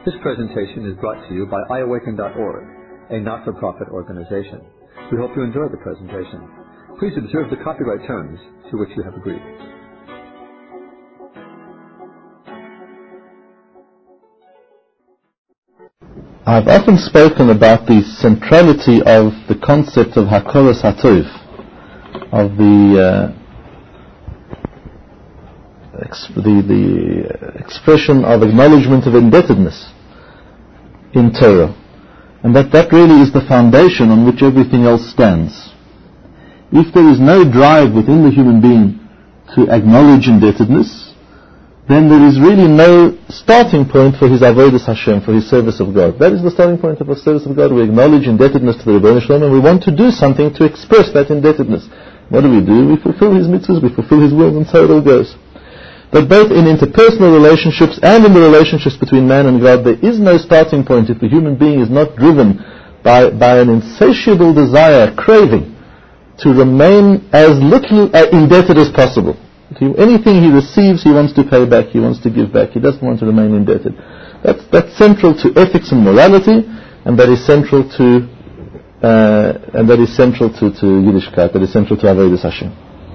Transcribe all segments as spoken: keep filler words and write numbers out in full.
This presentation is brought to you by i awaken dot org, a not-for-profit organization. We hope you enjoy the presentation. Please observe the copyright terms to which you have agreed. I've often spoken about the centrality of the concept of Hakoras HaTov, of the, uh, ex- the the expression of acknowledgement of indebtedness in Torah, and that that really is the foundation on which everything else stands. If there is no drive within the human being to acknowledge indebtedness, then there is really no starting point for his avodas Hashem, for his service of God. That is the starting point of our service of God. We acknowledge indebtedness to the Rebbeinu Shalom, and we want to do something to express that indebtedness. What do we do? We fulfill his mitzvahs, we fulfill his will, and so it all goes. But both in interpersonal relationships and in the relationships between man and God, there is no starting point if the human being is not driven by, by an insatiable desire, craving, to remain as little uh, indebted as possible. Anything he receives, he wants to pay back, he wants to give back, he doesn't want to remain indebted. That's, that's central to ethics and morality, and that is central to uh, and that is central to, to Yiddishkeit, that is central to Avodas Hashem.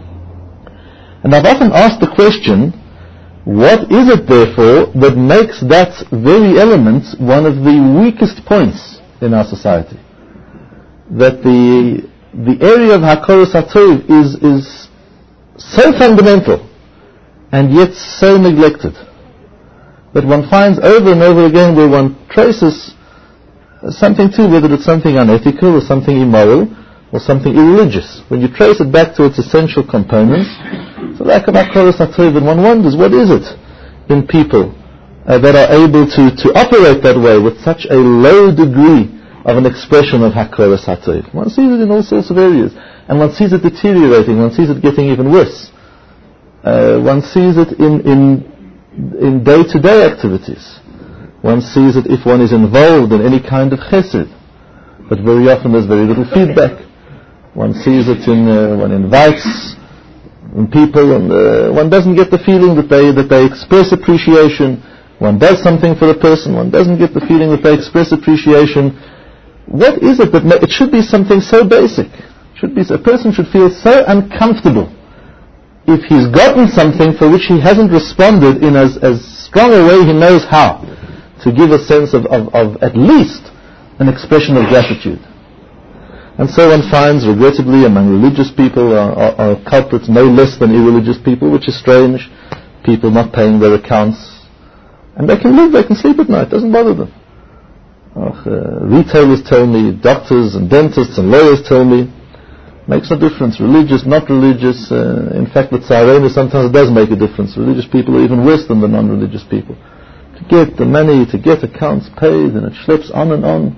And I've often asked the question, what is it therefore that makes that very element one of the weakest points in our society? That the the area of Hakoras HaTov is is so fundamental and yet so neglected that one finds over and over again where one traces something to, whether it's something unethical or something immoral or something irreligious. When you trace it back to its essential components, so lack of Hakoras HaTov, and one wonders, what is it in people uh, that are able to, to operate that way with such a low degree of an expression of Hakoras HaTov? One sees it in all sorts of areas, and one sees it deteriorating, one sees it getting even worse. Uh, one sees it in, in, in day-to-day activities. One sees it if one is involved in any kind of chesed, but very often there's very little feedback. One sees it in, uh, one invites in people, and uh, one doesn't get the feeling that they, that they express appreciation. One does something for the person, one doesn't get the feeling that they express appreciation. What is it that ma- it should be something so basic? Should be, a person should feel so uncomfortable if he's gotten something for which he hasn't responded in as, as strong a way he knows how, to give a sense of, of, of at least an expression of gratitude. And so one finds, regrettably, among religious people are, are, are culprits no less than irreligious people, which is strange. People not paying their accounts. And they can live, they can sleep at night, doesn't bother them. Oh, uh, retailers tell me, doctors and dentists and lawyers tell me, makes no difference, religious, not religious. Uh, in fact, with Tzarenu sometimes it does make a difference. Religious people are even worse than the non-religious people. To get the money, to get accounts paid, and it schleps on and on.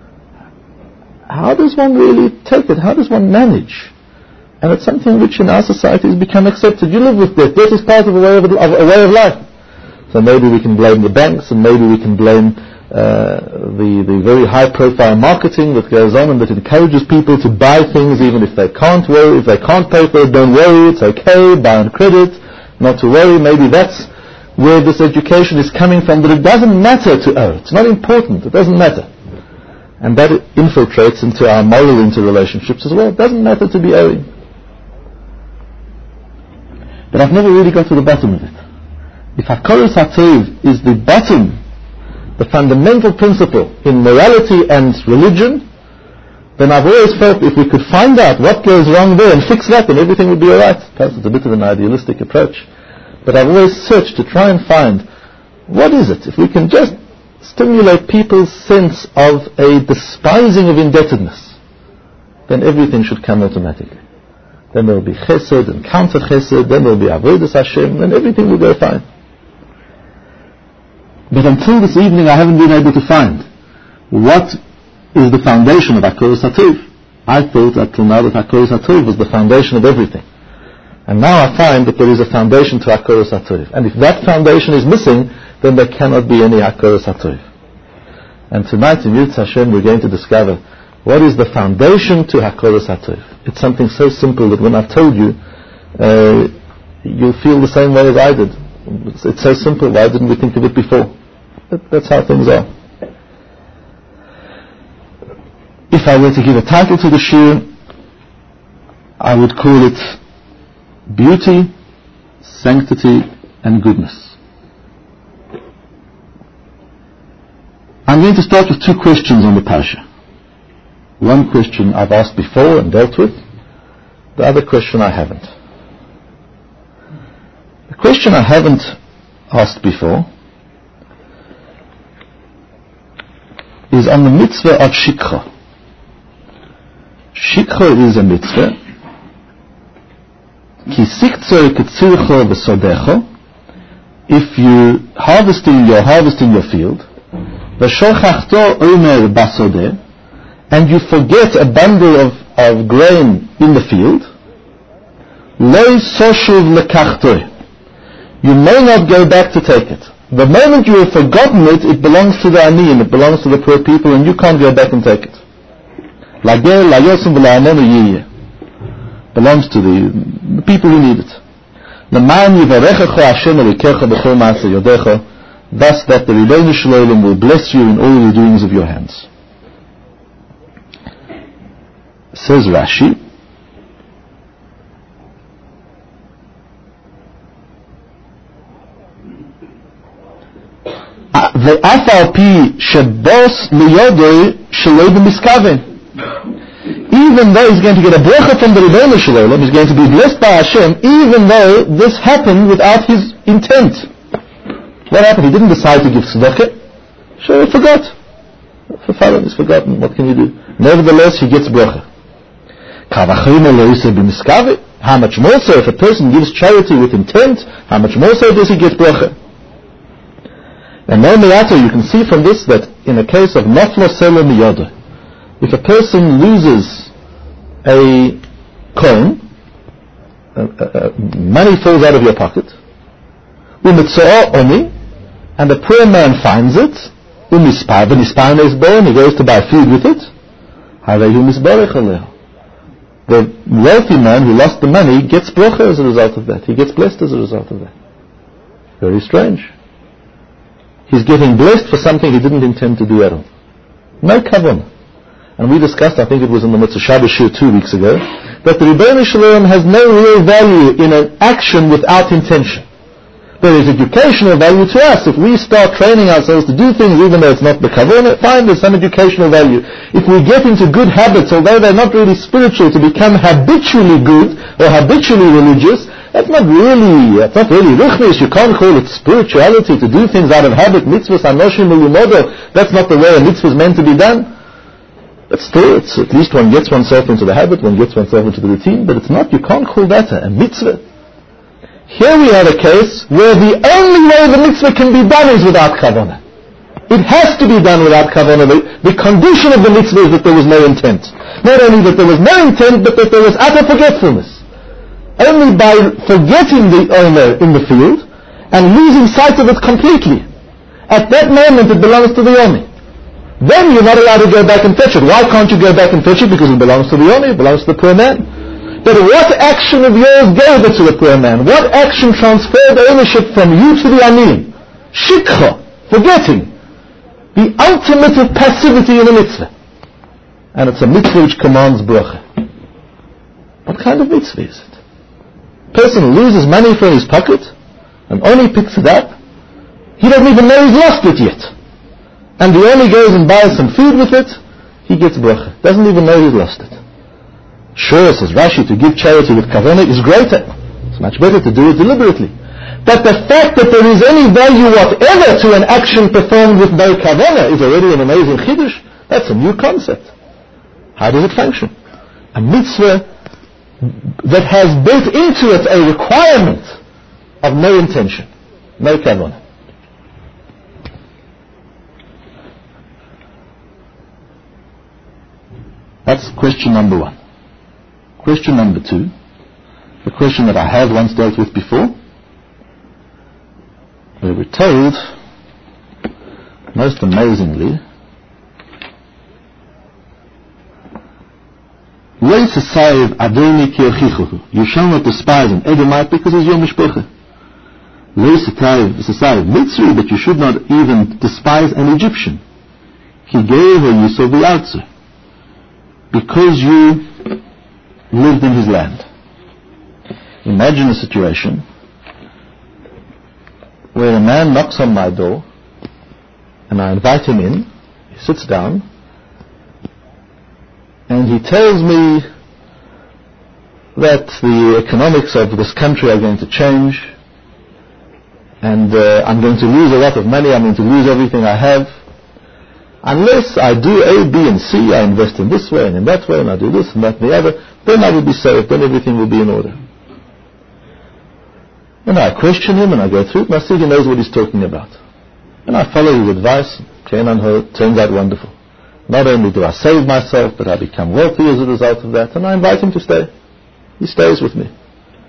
How does one really take it? How does one manage? And it's something which in our society has become accepted. You live with debt. Debt is part of a way of, of, a way of life. So maybe we can blame the banks, and maybe we can blame Uh, the, the very high-profile marketing that goes on and that encourages people to buy things even if they can't worry, if they can't pay for it, don't worry, it's okay, buy on credit, not to worry. Maybe that's where this education is coming from, that it doesn't matter to owe. It's not important, it doesn't matter. And that infiltrates into our moral interrelationships as well. It doesn't matter to be owing. But I've never really got to the bottom of it. If Hakoras HaTov is the bottom, the fundamental principle in morality and religion, then I've always felt if we could find out what goes wrong there and fix that, then everything would be alright. Perhaps it's a bit of an idealistic approach. But I've always searched to try and find, what is it? If we can just stimulate people's sense of a despising of indebtedness, then everything should come automatically. Then there will be chesed and counter chesed, then there will be avodas Hashem, and everything will go fine. But until this evening I haven't been able to find what is the foundation of Hakoras HaTov. I thought up till now that Hakoras HaTov was the foundation of everything. And now I find that there is a foundation to Hakoras HaTov. And if that foundation is missing, then there cannot be any Hakoras HaTov. And tonight in Yirtzeh Hashem we're going to discover what is the foundation to Hakoras HaTov. It's something so simple that when I've told you, uh, you'll feel the same way as I did. It's, it's so simple, why didn't we think of it before? That, that's how things are. If I were to give a title to the shir, I would call it Beauty, Sanctity and Goodness. I'm going to start with two questions on the parasha. One question I've asked before and dealt with. The other question I haven't. The question I haven't asked before is on the mitzvah of shikha. Shikha is a mitzvah. Ki siktzo ketzircho v'sodecho. If you harvesting, you're harvesting your field. V'shochachto omer basodeh. And you forget a bundle of, of grain in the field. Lo soshuv lekachto. You may not go back to take it. The moment you have forgotten it, it belongs to the ani, and it belongs to the poor people, and you can't go back and take it. Lager, layosim v'la'amonu yiyeh. Belongs to the, the people who need it. L'man yivarechecho Hashem elikecha b'chol ma'aseh yodecha. Thus that the Ribono Shel Olam will bless you in all the doings of your hands. Says Rashi, ואף על פי שבוס ליודו שלא במסכוון. Even though he's going to get a bracha from the Ribono Shel Olam, he's going to be blessed by Hashem, even though this happened without his intent. What happened? He didn't decide to give tzedakah. Sure, he forgot. For Pharaoh, he's forgotten. What can you do? Nevertheless, he gets bracha. How much more so if a person gives charity with intent, how much more so does he get bracha? And no me'ato, you can see from this that in a case of nafla selo miyada, if a person loses a coin, uh, uh, money falls out of your pocket, umitzoa oni, and the poor man finds it, umispar, v'nispar is born, he goes to buy food with it, harehu misbarech alehu. The wealthy man who lost the money gets bracha as a result of that. He gets blessed as a result of that. Very strange. He's getting blessed for something he didn't intend to do at all. No kavanah. And we discussed, I think it was in the Mitzvah Shabbos Shir two weeks ago, that the Ribono Shel Olam has no real value in an action without intention. There is educational value to us. If we start training ourselves to do things even though it's not the kavanah, fine, there's some educational value. If we get into good habits, although they're not really spiritual, to become habitually good or habitually religious, that's not really, that's not really ruchnish. You can't call it spirituality to do things out of habit. Mitzvahs anoshim ulumodo. That's not the way a mitzvah is meant to be done. But still, it's, at least one gets oneself into the habit, one gets oneself into the routine, but it's not, you can't call that a, a mitzvah. Here we have a case where the only way the mitzvah can be done is without kavanah. It has to be done without kavanah. The, the condition of the mitzvah is that there was no intent. Not only that there was no intent, but that there was utter forgetfulness. Only by forgetting the owner in the field and losing sight of it completely, at that moment it belongs to the owner. Then you're not allowed to go back and fetch it. Why can't you go back and fetch it? Because it belongs to the owner, it belongs to the poor man. But what action of yours gave it to the poor man? What action transferred ownership from you to the ani? Shikha, forgetting. The ultimate of passivity in a mitzvah. And it's a mitzvah which commands bracha. What kind of mitzvah is it? Person loses money from his pocket and only picks it up. He doesn't even know he's lost it yet. And he only goes and buys some food with it. He gets bracha. Doesn't even know he's lost it. Sure, says Rashi, to give charity with kavanah is greater. It's much better to do it deliberately. But the fact that there is any value whatever to an action performed with no kavanah is already an amazing chiddush. That's a new concept. How does it function? A mitzvah that has built into it a requirement of no intention, no kavanah. That's question number one. Question number two, the question that I have once dealt with before, where we're told, most amazingly, you shall not despise an Edomite because he's your mishpacha. Mitzri, that you should not even despise an Egyptian. Because you lived in his land. Imagine a situation where a man knocks on my door and I invite him in. He sits down and he tells me that the economics of this country are going to change, and uh, I'm going to lose a lot of money, I'm going to lose everything I have. Unless I do A, B, and C, I invest in this way and in that way, and I do this and that and the other, then I will be saved, then everything will be in order. And I question him, and I go through it, and I see he knows what he's talking about. And I follow his advice, it turns out wonderful. Not only do I save myself, but I become wealthy as a result of that, and I invite him to stay. He stays with me.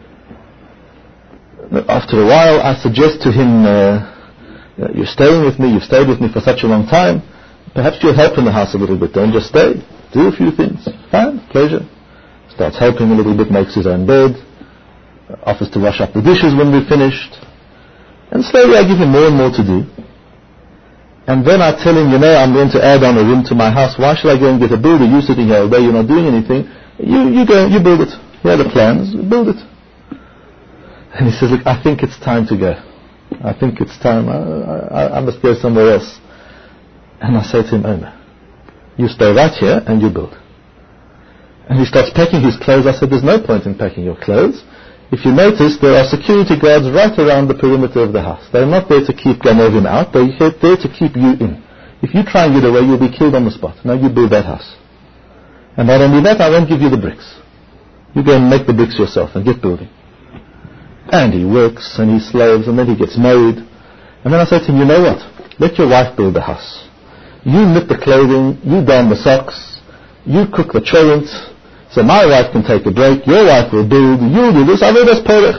After a while, I suggest to him, uh, you're staying with me, you've stayed with me for such a long time, perhaps you'll help in the house a little bit, don't just stay. Do a few things. Fine, pleasure. Starts helping a little bit, makes his own bed, offers to wash up the dishes when we've finished, and slowly I give him more and more to do. And then I tell him, you know, I'm going to add on a room to my house. Why should I go and get a builder? You're sitting here all day, you're not doing anything. You, you go, you build it. Here are the plans, build it. And he says, look, I think it's time to go. I think it's time. I, I, I must go somewhere else. And I say to him, oh no, you stay right here and you build. And he starts packing his clothes. I said, there's no point in packing your clothes. If you notice, there are security guards right around the perimeter of the house. They're not there to keep Ganovim out. They're there to keep you in. If you try and get away, you'll be killed on the spot. Now you build that house. And not only that, I won't give you the bricks. You go and make the bricks yourself and get building. And he works and he slaves and then he gets married. And then I say to him, you know what? Let your wife build the house. You knit the clothing, you darn the socks, you cook the cholent, so my wife can take a break, your wife will build, you'll do this, avodas porech.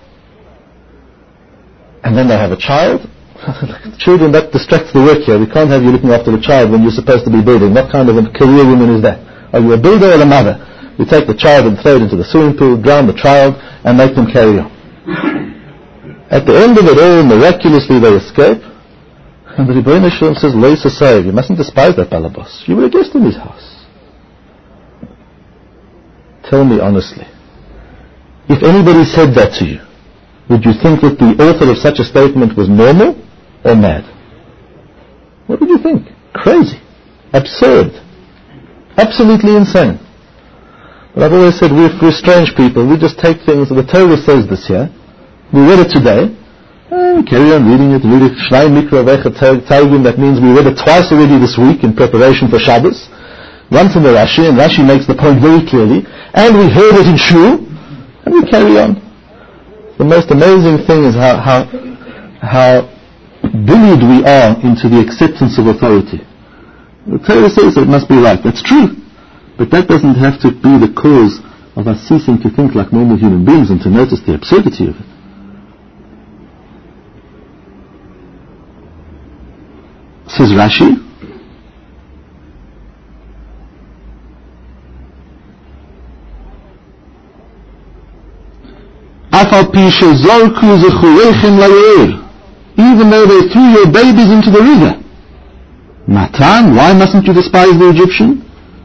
And then they have a child. Children, that distracts the work here. We can't have you looking after the child when you're supposed to be building. What kind of a career woman is that? Are you a builder or a mother? You take the child and throw it into the swimming pool, drown the child, and make them carry on. At the end of it all, miraculously they escape. And the Rebbeinu Shalom says, Lo Yisasayv, you mustn't despise that balabos. You were a guest in his house. Tell me honestly, if anybody said that to you, would you think that the author of such a statement was normal or mad? What would you think? Crazy. Absurd. Absolutely insane. But I've always said we're, we're strange people. We just take things, the Torah says this here, we read it today, and we carry on reading it, read it, Shnai Mikra Vecha Targum, that means we read it twice already this week in preparation for Shabbos, once in the Rashi, and Rashi makes the point very clearly, and we heard it in Shul, and we carry on. The most amazing thing is how, how, how bullied we are into the acceptance of authority. The Torah says it must be right. That's true. But that doesn't have to be the cause of us ceasing to think like normal human beings and to notice the absurdity of it. Says Rashi, even though they threw your babies into the river. Matan, why mustn't you despise the Egyptian?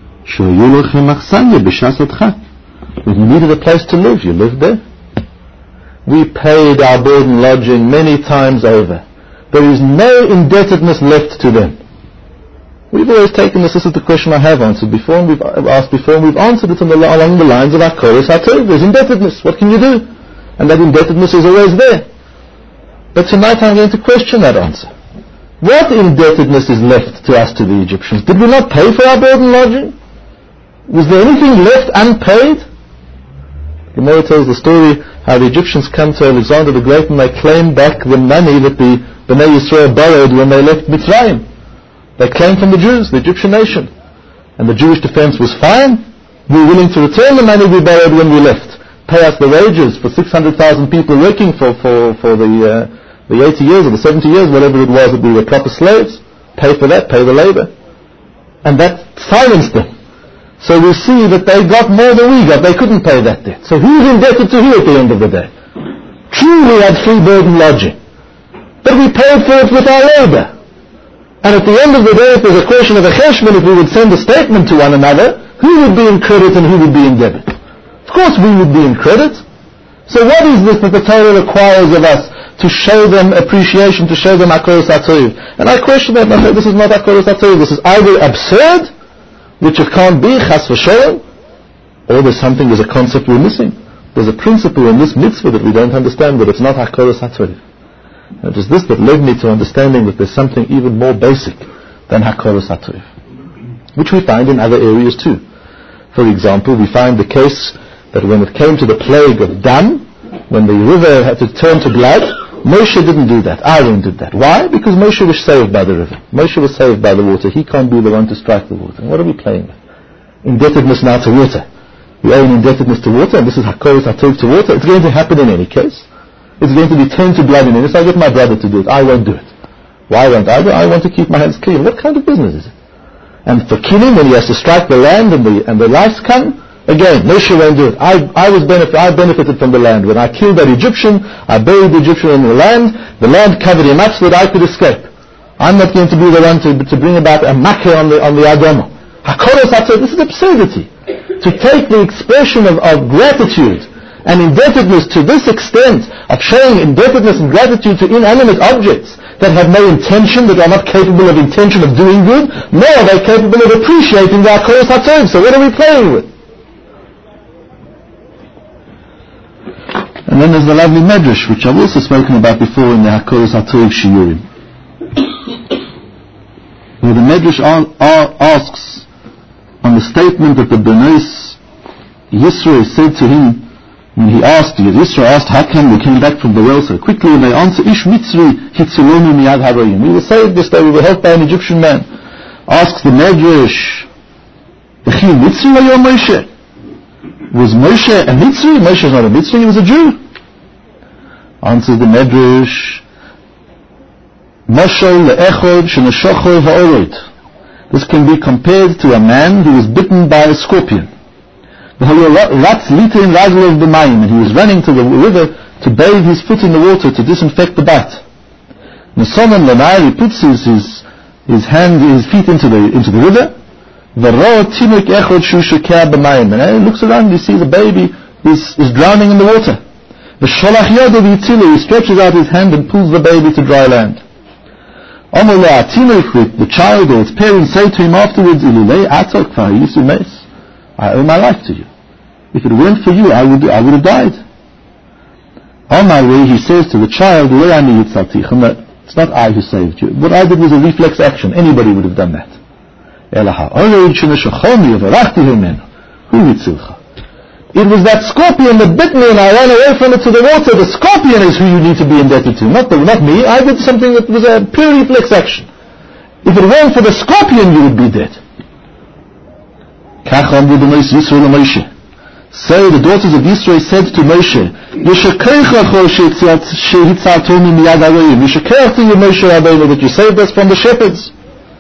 When you needed a place to live, you lived there. We paid our board and lodging many times over. There is no indebtedness left to them. We've always taken this, this is the question I have answered before, and we've asked before, and we've answered it the, along the lines of our chorus, our Torah. There's indebtedness. What can you do? And that indebtedness is always there. But tonight I'm going to question that answer. What indebtedness is left to us, to the Egyptians? Did we not pay for our board and lodging? Was there anything left unpaid? Gemara tells the story how the Egyptians come to Alexander the Great and they claim back the money that the Bnei Yisrael borrowed when they left Mitzrayim. They claimed from the Jews, the Egyptian nation. And the Jewish defense was fine. We were willing to return the money we borrowed when we left. Pay us the wages for six hundred thousand people working for, for, for the, uh, the eighty years or the seventy years, whatever it was that we were proper slaves. Pay for that, pay the labor. And that silenced them. So we see that they got more than we got. They couldn't pay that debt. So who's indebted to who at the end of the day? True, we had free board and lodging, but we paid for it with our labor. And at the end of the day, if there's a question of a cheshbon, if we would send a statement to one another, who would be in credit and who would be in debit? Of course we would be in credit. So what is this that the Torah requires of us to show them appreciation, to show them Hakoros HaTov? And I question that, and I say this is not Hakoros HaTov, this is either absurd, which it can't be, chas v'sholem, or there's something, there's a concept we're missing. There's a principle in this mitzvah that we don't understand, that it's not Hakoros HaTov. It was this that led me to understanding that there's something even more basic than Hakoros HaTov, which we find in other areas too. For example, we find the case that when it came to the plague of Dam, when the river had to turn to blood, Moshe didn't do that. Aaron did that. Why? Because Moshe was saved by the river. Moshe was saved by the water. He can't be the one to strike the water. And what are we playing with? Indebtedness now to water. We owe an indebtedness to water, and this is Hakoros HaTov to water. It's going to happen in any case. It's going to be turned to blood in any case. I'll get my brother to do it. I won't do it. Why won't I do it? I want to keep my hands clean. What kind of business is it? And for killing, when he has to strike the land and the, and the rice come, again, Moshe won't do it. I, I was benefit, I benefited from the land. When I killed that Egyptian, I buried the Egyptian in the land, the land covered him up so that I could escape. I'm not going to be the one to, to bring about a makkah on the, on the Adama. Hakoros HaTov, this is absurdity. To take the expression of, of gratitude and indebtedness to this extent, of showing indebtedness and gratitude to inanimate objects that have no intention, that are not capable of intention of doing good, nor are they capable of appreciating the Hakoros HaTov. So what are we playing with? And then there's the lovely Medrash, which I've also spoken about before in the Hakoros HaTov Shiurim, where the Medrash ar- ar- asks on the statement that the Benos Yisro said to him when he asked, Yisro asked, how come we came back from the well so quickly? And they answer, Ish Mitzri hitzilonu miyad haroyim. We were saved this day, we were helped by an Egyptian man. Asks the Medrash, Echi Mitzri wa yom Moshe? Was Moshe a Mitzri? Moshe is not a Mitzri, he was a Jew. Answers the Medrash, Moshel le'echod sheneshocho ha'orot. This can be compared to a man who was bitten by a scorpion. And he was running to the river to bathe his foot in the water to disinfect the bite. And he puts his, his, his hand, his feet into the, into the river. And he looks around, you see the baby is, is drowning in the water. He stretches out his hand and pulls the baby to dry land. The child or its parents say to him afterwards, I owe my life to you. If it weren't for you, I would I would have died. On my way, he says to the child, it's not I who saved you. What I did was a reflex action. Anybody would have done that. It was that scorpion that bit me and I ran away from it to the water. The scorpion is who you need to be indebted to, not, the, not me. I did something that was a pure reflex action. If it weren't for the scorpion, you would be dead. So the daughters of Yisro said to Moshe, Yishakech to you, Moshe Rabbeinu, that you saved us from the shepherds.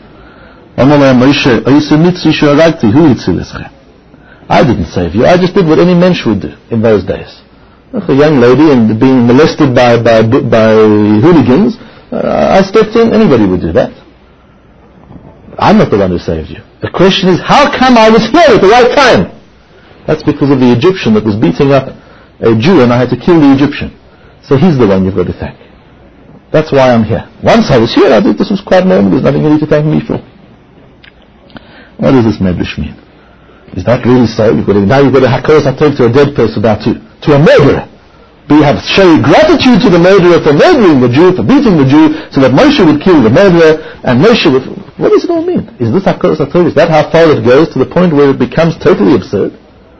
I didn't save you. I just did what any mensch would do in those days. If a young lady and being molested by by, by hooligans, uh, I stepped in. Anybody would do that. I'm not the one who saved you. The question is, how come I was here at the right time? That's because of the Egyptian that was beating up a Jew and I had to kill the Egyptian. So he's the one you've got to thank. That's why I'm here. Once I was here, I thought this was quite normal. There's nothing you need to thank me for. What does this Medrash mean? Is that really so? You've got to, now you've got to Hakoros HaTov to a dead person about to, to a murderer. Do you have to show gratitude to the murderer for murdering the Jew, for beating the Jew, so that Moshe would kill the murderer, and Moshe would... What does it all mean? Is this Hakoros HaTov? Is that how far it goes, to the point where it becomes totally absurd?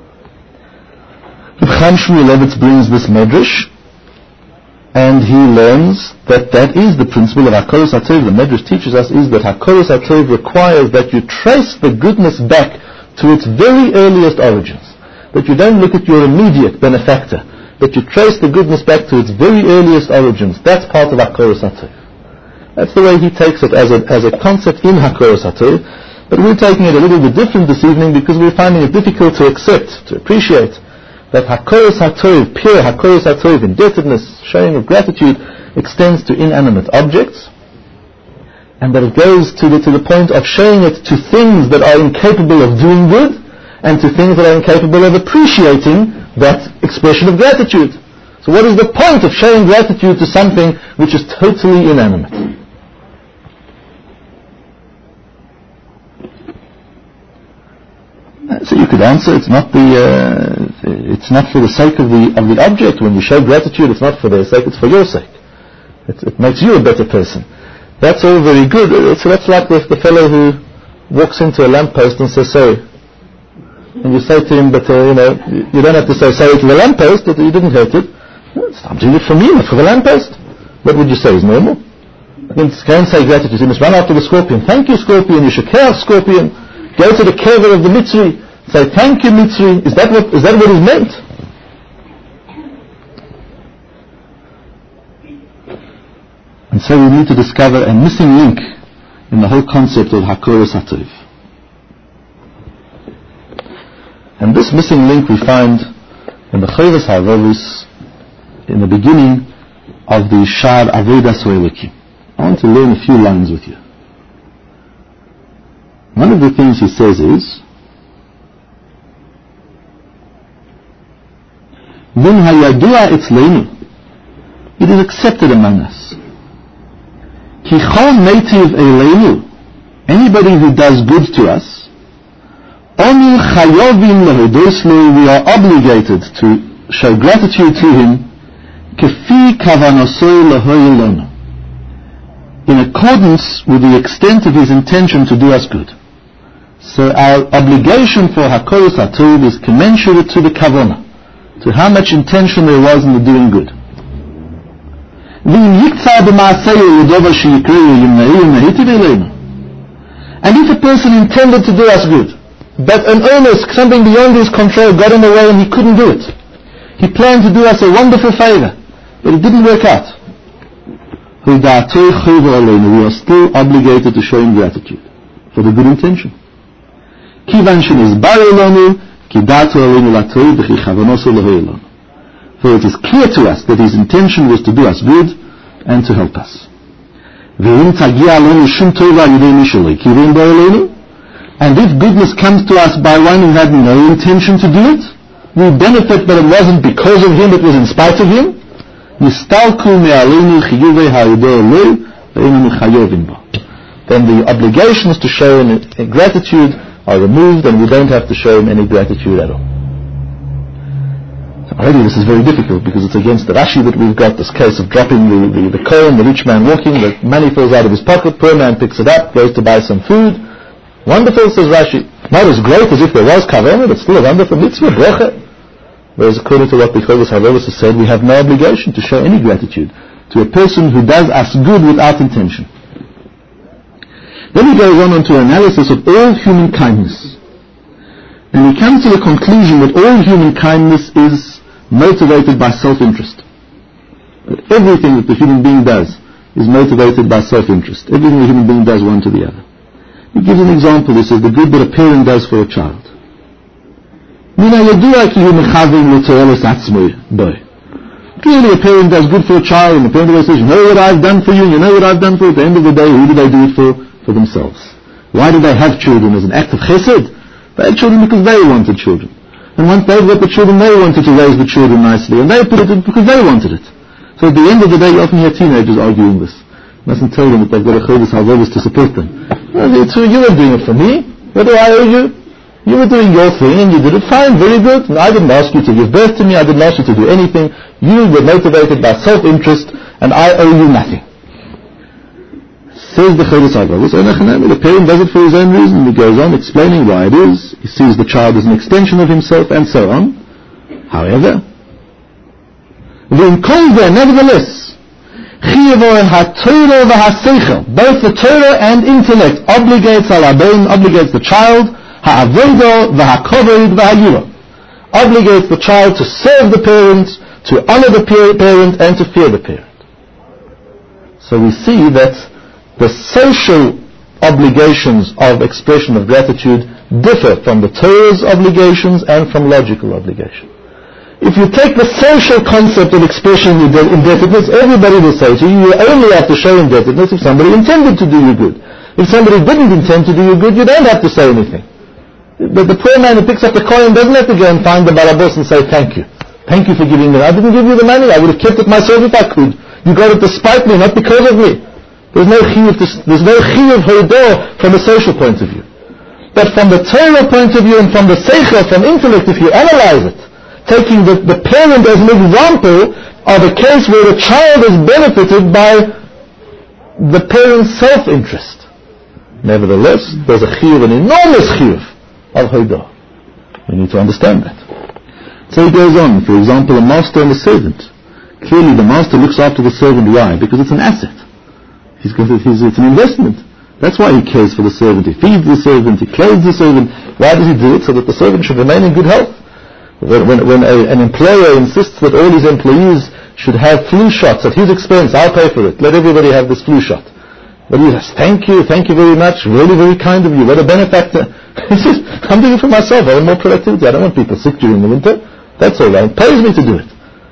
Chaim Shmulevitz brings this Medrash, and he learns that that is the principle of Hakoros HaTov. The Medrash teaches us is that Hakoros HaTov requires that you trace the goodness back to its very earliest origins. That you don't look at your immediate benefactor, but you trace the goodness back to its very earliest origins. That's part of Hakoros HaTov. That's the way he takes it as a, as a concept in Hakoros HaTov, but we're taking it a little bit different this evening because we're finding it difficult to accept, to appreciate. that hakoros hatov, pure hakoros hatov, indebtedness, showing of gratitude, extends to inanimate objects, and that it goes to the, to the point of showing it to things that are incapable of doing good, and to things that are incapable of appreciating that expression of gratitude. So what is the point of showing gratitude to something which is totally inanimate? So you could answer, it's not the, uh, it's not for the sake of the of the object. When you show gratitude, it's not for their sake; it's for your sake. It, it makes you a better person. That's all very good. So that's like with the fellow who walks into a lamppost and says sorry, and you say to him, "But uh, you know, you don't have to say sorry to the lamppost that you didn't hurt it. I'm doing it for me, not for the lamppost." What would you say is normal? You can't say gratitude. You must run after the scorpion. Thank you, scorpion. You should care, scorpion. Go to the kever of the Mitzri, say, thank you, Mitzri. Is that what, is that what is meant? And so we need to discover a missing link in the whole concept of hakoros hatov. And this missing link we find in the Chovos HaLevavos, in the beginning of the Shar Avodas Elokim. I want to learn a few lines with you. One of the things he says is, V'im hayadua etzleinu, it is accepted among us. Ki chol meitiv eleinu, anybody who does good to us, onu chayovim lehodos lo, we are obligated to show gratitude to him, kefi kavanosoi lehoy lonu, in accordance with the extent of his intention to do us good. So our obligation for hakoros hatov is commensurate to the kavanah, to how much intention there was in the doing good. And if a person intended to do us good, but an illness, something beyond his control, got in the way and he couldn't do it, he planned to do us a wonderful favor, but it didn't work out, we are still obligated to show him gratitude for the good intention. For it is clear to us that his intention was to do us good and to help us. And if goodness comes to us by one who had no intention to do it, we benefit, but it wasn't because of him, it was in spite of him. Then the obligations to show him gratitude are removed, and we don't have to show him any gratitude at all. So already this is very difficult, because it's against the Rashi that we've got, this case of dropping the, the, the coin, the rich man walking, the money falls out of his pocket, poor man picks it up, goes to buy some food. Wonderful, says Rashi. Not as great as if there was kavanah, but still a wonderful mitzvah, bracha. Whereas according to what the Chovos HaLevavos has said, we have no obligation to show any gratitude to a person who does us good without intention. Then he goes on to an analysis of all human kindness. And he comes to the conclusion that all human kindness is motivated by self-interest. That everything that the human being does is motivated by self-interest. Everything the human being does one to the other. He gives an example. He says the good that a parent does for a child. Clearly a parent does good for a child, and the parent says, you know what I've done for you, you know what I've done for you. At the end of the day, who do they do it for? For themselves. Why do they have children? As an act of chesed? They had children because they wanted children. And once they've got the children, they wanted to raise the children nicely, and they put it in because they wanted it. So at the end of the day, you often hear teenagers arguing this. You mustn't tell them that they've got a Chovos HaLevavos to support them. Well, you weren't doing it for me. What do I owe you? You were doing your thing and you did it fine, very good. And I didn't ask you to give birth to me, I didn't ask you to do anything. You were motivated by self-interest, and I owe you nothing. Says the Chovos HaLevavos, the parent does it for his own reason. He goes on explaining why it is. He sees the child as an extension of himself, and so on. However, nevertheless, both the Torah and intellect obligates al-abein, obligates the child, ha'avodo v'ha'kovod v'ha'yira, obligates the child to serve the parent, to honor the parent, and to fear the parent. So we see that the social obligations of expression of gratitude differ from the Torah's obligations and from logical obligation. If you take the social concept of expression indebtedness, everybody will say to you, you only have to show indebtedness if somebody intended to do you good. If somebody didn't intend to do you good, you don't have to say anything. But the poor man who picks up the coin doesn't have to go and find the balabos and say, thank you. Thank you for giving me. I didn't give you the money. I would have kept it myself if I could. You got it despite me, not because of me. There's no chiyuv, there's no chiyuv hodah from a social point of view. But from the Torah point of view and from the seichel, from intellect, if you analyze it, taking the, the parent as an example of a case where a child is benefited by the parent's self-interest. Nevertheless, there's a chiyuv, an enormous chiyuv of hodah. We need to understand that. So he goes on, for example, a master and a servant. Clearly the master looks after the servant. Why? Because it's an asset. He's, he's, it's an investment. That's why he cares for the servant. He feeds the servant, he clothes the servant. Why does he do it? So that the servant should remain in good health. When, when, when a, an employer insists that all his employees should have flu shots at his expense, I'll pay for it. Let everybody have this flu shot. But he says, thank you, thank you very much, really very kind of you, what a benefactor. He says, I'm doing it for myself, I want more productivity, I don't want people sick during the winter. That's all right, it pays me to do it.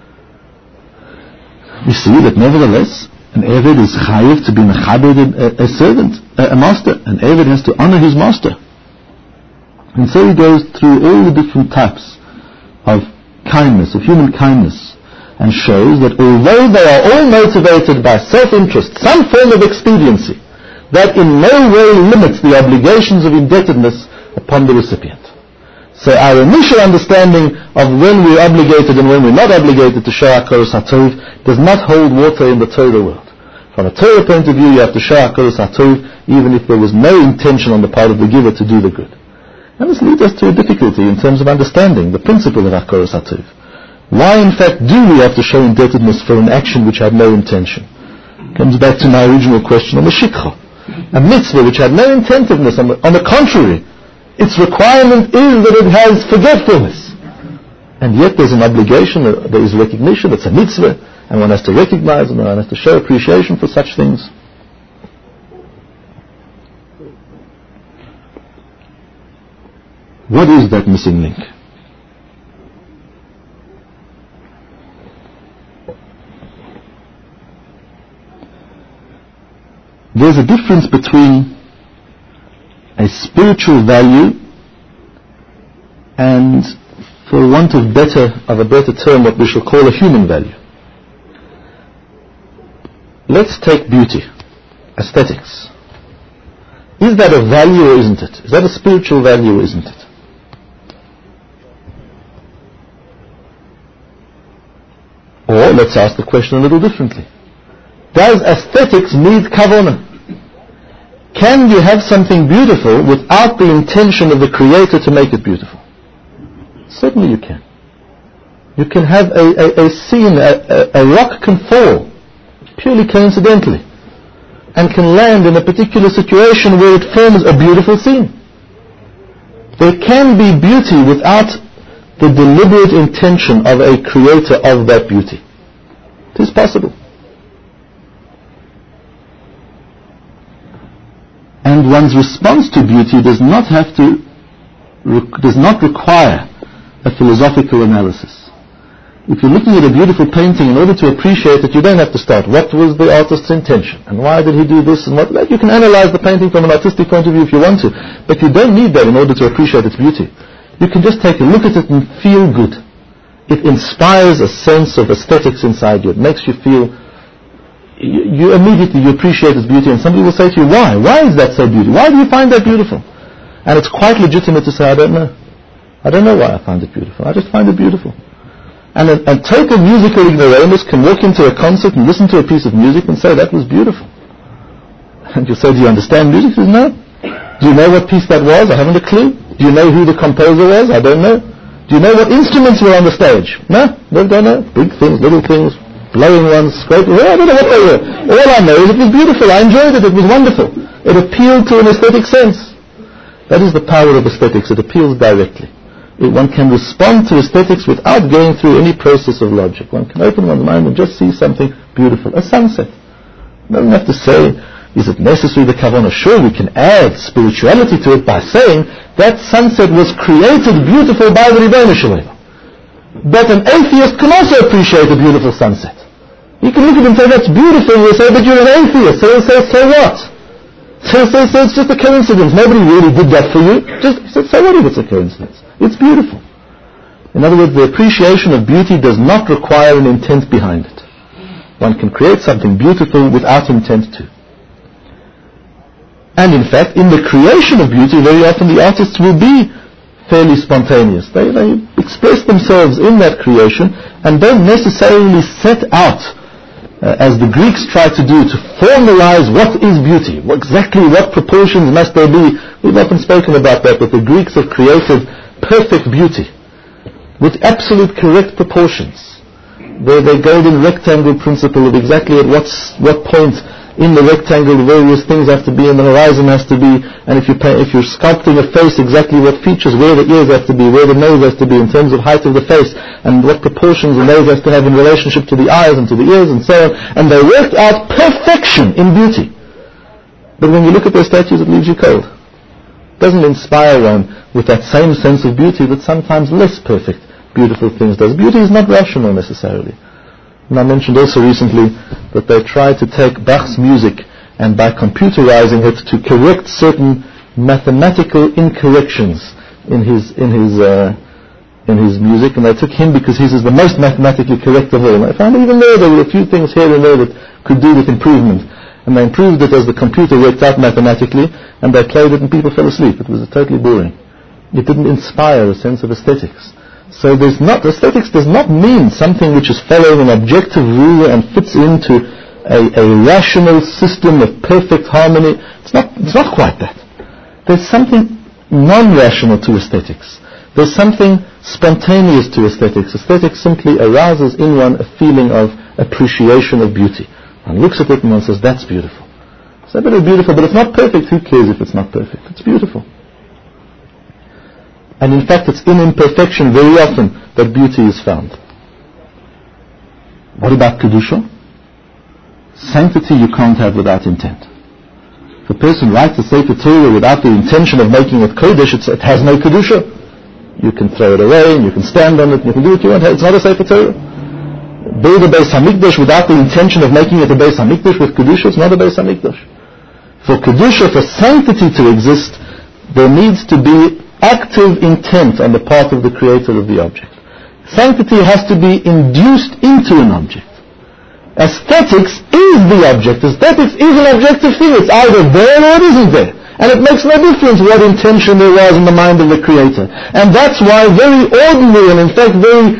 We see that nevertheless, an Eved is chayiv to be mechabed a, a servant, a, a master. An Eved has to honor his master. And so he goes through all the different types of kindness, of human kindness, and shows that although they are all motivated by self-interest, some form of expediency, that in no way limits the obligations of indebtedness upon the recipient. So our initial understanding of when we're obligated and when we're not obligated to show HaKoros HaTov does not hold water in the Torah world. From a Torah point of view, you have to show HaKoros HaTov even if there was no intention on the part of the giver to do the good. And this leads us to a difficulty in terms of understanding the principle of HaKoros HaTov. Why in fact do we have to show indebtedness for an action which had no intention? Comes back to my original question on the shikha. A mitzvah which had no intentiveness, on the, on the contrary, its requirement is that it has forgetfulness. And yet there's an obligation, there is recognition, it's a mitzvah, and one has to recognize and one has to show appreciation for such things. What is that missing link? There's a difference between a spiritual value and, for want of better of a better term, what we shall call a human value. Let's take beauty, aesthetics. Is that a value or isn't it? Is that a spiritual value or isn't it? Or let's ask the question a little differently. Does aesthetics need kavanah? Can you have something beautiful without the intention of the Creator to make it beautiful? Certainly you can. You can have a, a, a scene, a, a, a rock can fall purely coincidentally and can land in a particular situation where it forms a beautiful scene. There can be beauty without the deliberate intention of a creator of that beauty. It is possible. And one's response to beauty does not have to, does not require a philosophical analysis. If you're looking at a beautiful painting, in order to appreciate it, you don't have to start, what was the artist's intention? And why did he do this and what? You can analyze the painting from an artistic point of view if you want to, but you don't need that in order to appreciate its beauty. You can just take a look at it and feel good. It inspires a sense of aesthetics inside you. It makes you feel, you, you immediately you appreciate its beauty, and somebody will say to you, why? Why is that so beautiful? Why do you find that beautiful? And it's quite legitimate to say, I don't know. I don't know why I find it beautiful. I just find it beautiful. And a, a total musical ignoramus can walk into a concert and listen to a piece of music and say, that was beautiful. And you say, do you understand music? He says, no. Do you know what piece that was? I haven't a clue. Do you know who the composer was? I don't know. Do you know what instruments were on the stage? No, no, don't know. Big things, little things, blowing ones, scraping. Well, I don't know what they were. All I know is it was beautiful. I enjoyed it. It was wonderful. It appealed to an aesthetic sense. That is the power of aesthetics. It appeals directly. One can respond to aesthetics without going through any process of logic. One can open one's mind and just see something beautiful. A sunset. You don't have to say, is it necessary the kavanah? Sure, we can add spirituality to it by saying that sunset was created beautiful by the Ribono Shel Olam. But an atheist can also appreciate a beautiful sunset. You can look at it and say, that's beautiful, and you'll say, but you're an atheist. So he'll say, so what? So, so, so it's just a coincidence. Nobody really did that for you. Just so, so what if it's a coincidence? It's beautiful. In other words, the appreciation of beauty does not require an intent behind it. One can create something beautiful without intent to. And in fact, in the creation of beauty, very often the artists will be fairly spontaneous. They, they express themselves in that creation and don't necessarily set out, uh, as the Greeks tried to do, to formalize what is beauty, what, exactly what proportions must there be. We've often spoken about that, but the Greeks have created perfect beauty with absolute correct proportions. The, the golden rectangle principle of exactly at what's, what point in the rectangle the various things have to be and the horizon has to be, and if, you pay, if you're sculpting a face, exactly what features, where the ears have to be, where the nose has to be in terms of height of the face, and what proportions the nose has to have in relationship to the eyes and to the ears and so on, and they worked out perfection in beauty. But when you look at their statues, it leaves you cold. It doesn't inspire one with that same sense of beauty that sometimes less perfect beautiful things does. Beauty is not rational necessarily. And I mentioned also recently that they tried to take Bach's music and by computerizing it to correct certain mathematical incorrections in his in his uh, in his music, and they took him because his is the most mathematically correct of all. And I found even there there were a few things here and there that could do with improvement, and they improved it as the computer worked out mathematically, and they played it and people fell asleep. It was totally boring. It didn't inspire a sense of aesthetics. So there's not, aesthetics does not mean something which is following an objective rule and fits into a, a rational system of perfect harmony. It's not, it's not quite that. There's something non-rational to aesthetics. There's something spontaneous to aesthetics. Aesthetics simply arouses in one a feeling of appreciation of beauty. One looks at it and one says, that's beautiful. It's a bit of beautiful, but it's not perfect. Who cares if it's not perfect? It's beautiful. And in fact, it's in imperfection very often that beauty is found. What about Kedusha? Sanctity you can't have without intent. If a person writes a Sefer Torah without the intention of making it Kodesh, it has no Kedusha. You can throw it away, and you can stand on it, and you can do what you want. It's not a Sefer Torah. Build a Beis HaMikdash without the intention of making it a Beis HaMikdash with Kedusha, it's not a Beis HaMikdash. For Kedusha, for sanctity to exist, there needs to be active intent on the part of the creator of the object. Sanctity has to be induced into an object. Aesthetics is the object. Aesthetics is an objective thing. It's either there or it isn't there. And it makes no difference what intention there was in the mind of the creator. And that's why very ordinary and in fact very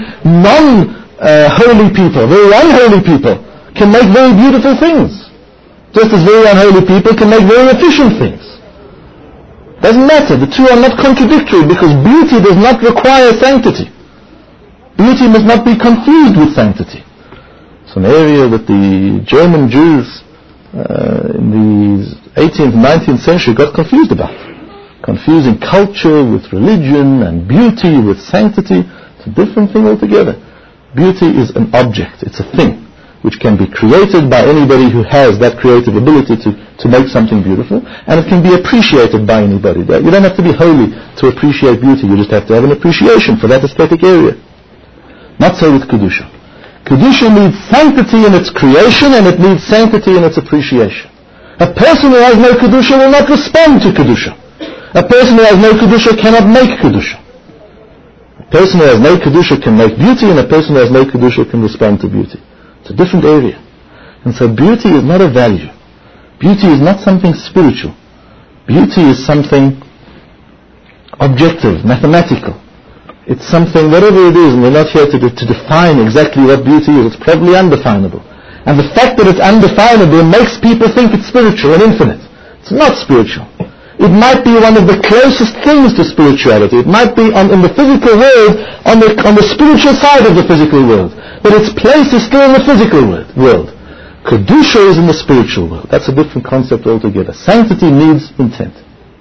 non-holy people, very unholy people can make very beautiful things. Just as very unholy people can make very efficient things. Doesn't matter. The two are not contradictory because beauty does not require sanctity. Beauty must not be confused with sanctity. It's an area that the German Jews uh, in the eighteenth and nineteenth century got confused about. Confusing culture with religion and beauty with sanctity. It's a different thing altogether. Beauty is an object. It's a thing which can be created by anybody who has that creative ability to, to make something beautiful, and it can be appreciated by anybody. You don't have to be holy to appreciate beauty, you just have to have an appreciation for that aesthetic area. Not so with Kedusha. Kedusha needs sanctity in its creation, and it needs sanctity in its appreciation. A person who has no Kedusha will not respond to Kedusha. A person who has no Kedusha cannot make Kedusha. A person who has no Kedusha can make beauty, and a person who has no Kedusha can respond to beauty. It's a different area. And so beauty is not a value. Beauty is not something spiritual. Beauty is something objective, mathematical. It's something, whatever it is, and we're not here to, to define exactly what beauty is. It's probably undefinable. And the fact that it's undefinable makes people think it's spiritual and infinite. It's not spiritual. It might be one of the closest things to spirituality. It might be on, in the physical world, on the, on the spiritual side of the physical world. But its place is still in the physical world. Kedusha is in the spiritual world. That's a different concept altogether. Sanctity needs intent.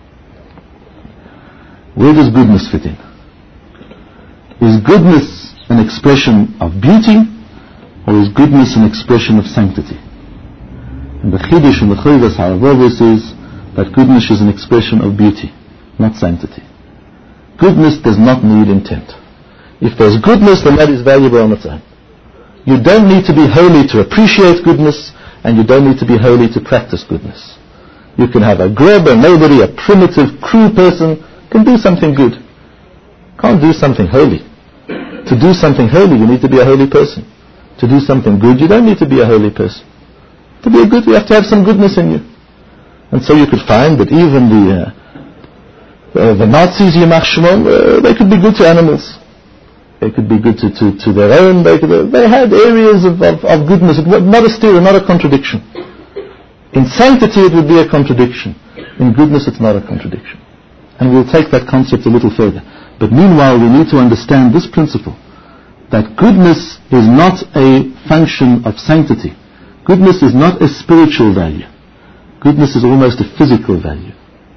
Where does goodness fit in? Is goodness an expression of beauty, or is goodness an expression of sanctity? And the Chiddush and the Chayvas Ha'avovos is that goodness is an expression of beauty, not sanctity. Goodness does not need intent. If there's goodness, then that is valuable on its own. You don't need to be holy to appreciate goodness, and you don't need to be holy to practice goodness. You can have a grub, a nobody, a primitive, cruel person, can do something good. Can't do something holy. To do something holy, you need to be a holy person. To do something good, you don't need to be a holy person. To be a good, you have to have some goodness in you. And so you could find that even the uh, uh, the Nazis, Yamach Shimon, uh, they could be good to animals. They could be good to, to, to their own. They, could, uh, they had areas of, of, of goodness. It was not a steer, not a contradiction. In sanctity, it would be a contradiction. In goodness, it's not a contradiction. And we'll take that concept a little further. But meanwhile, we need to understand this principle, that goodness is not a function of sanctity. Goodness is not a spiritual value. Goodness is almost a physical value.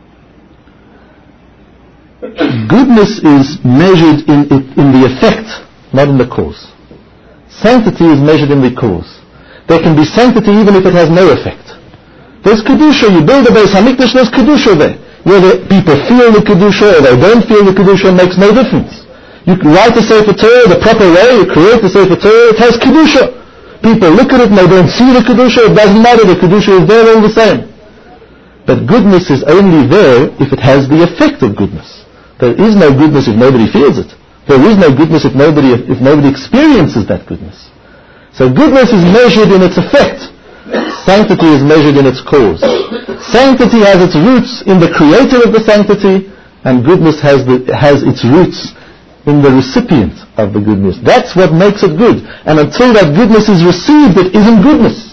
Goodness is measured in, in the effect, not in the cause. Sanctity is measured in the cause. There can be sanctity even if it has no effect. There's Kedusha. You build a Beis HaMikdash, there's Kedusha there. Whether people feel the Kedusha or they don't feel the Kedusha makes no difference. You can write the Sefer Torah the proper way, you create the Sefer Torah, it has Kedusha. People look at it and they don't see the Kedusha, it doesn't matter, the Kedusha is there all the same. But goodness is only there if it has the effect of goodness. There is no goodness if nobody feels it. There is no goodness if nobody, if nobody experiences that goodness. So goodness is measured in its effect. Sanctity is measured in its cause. Sanctity has its roots in the creator of the sanctity, and goodness has, the, has its roots in the recipient of the goodness. That's what makes it good. And until that goodness is received, it isn't goodness.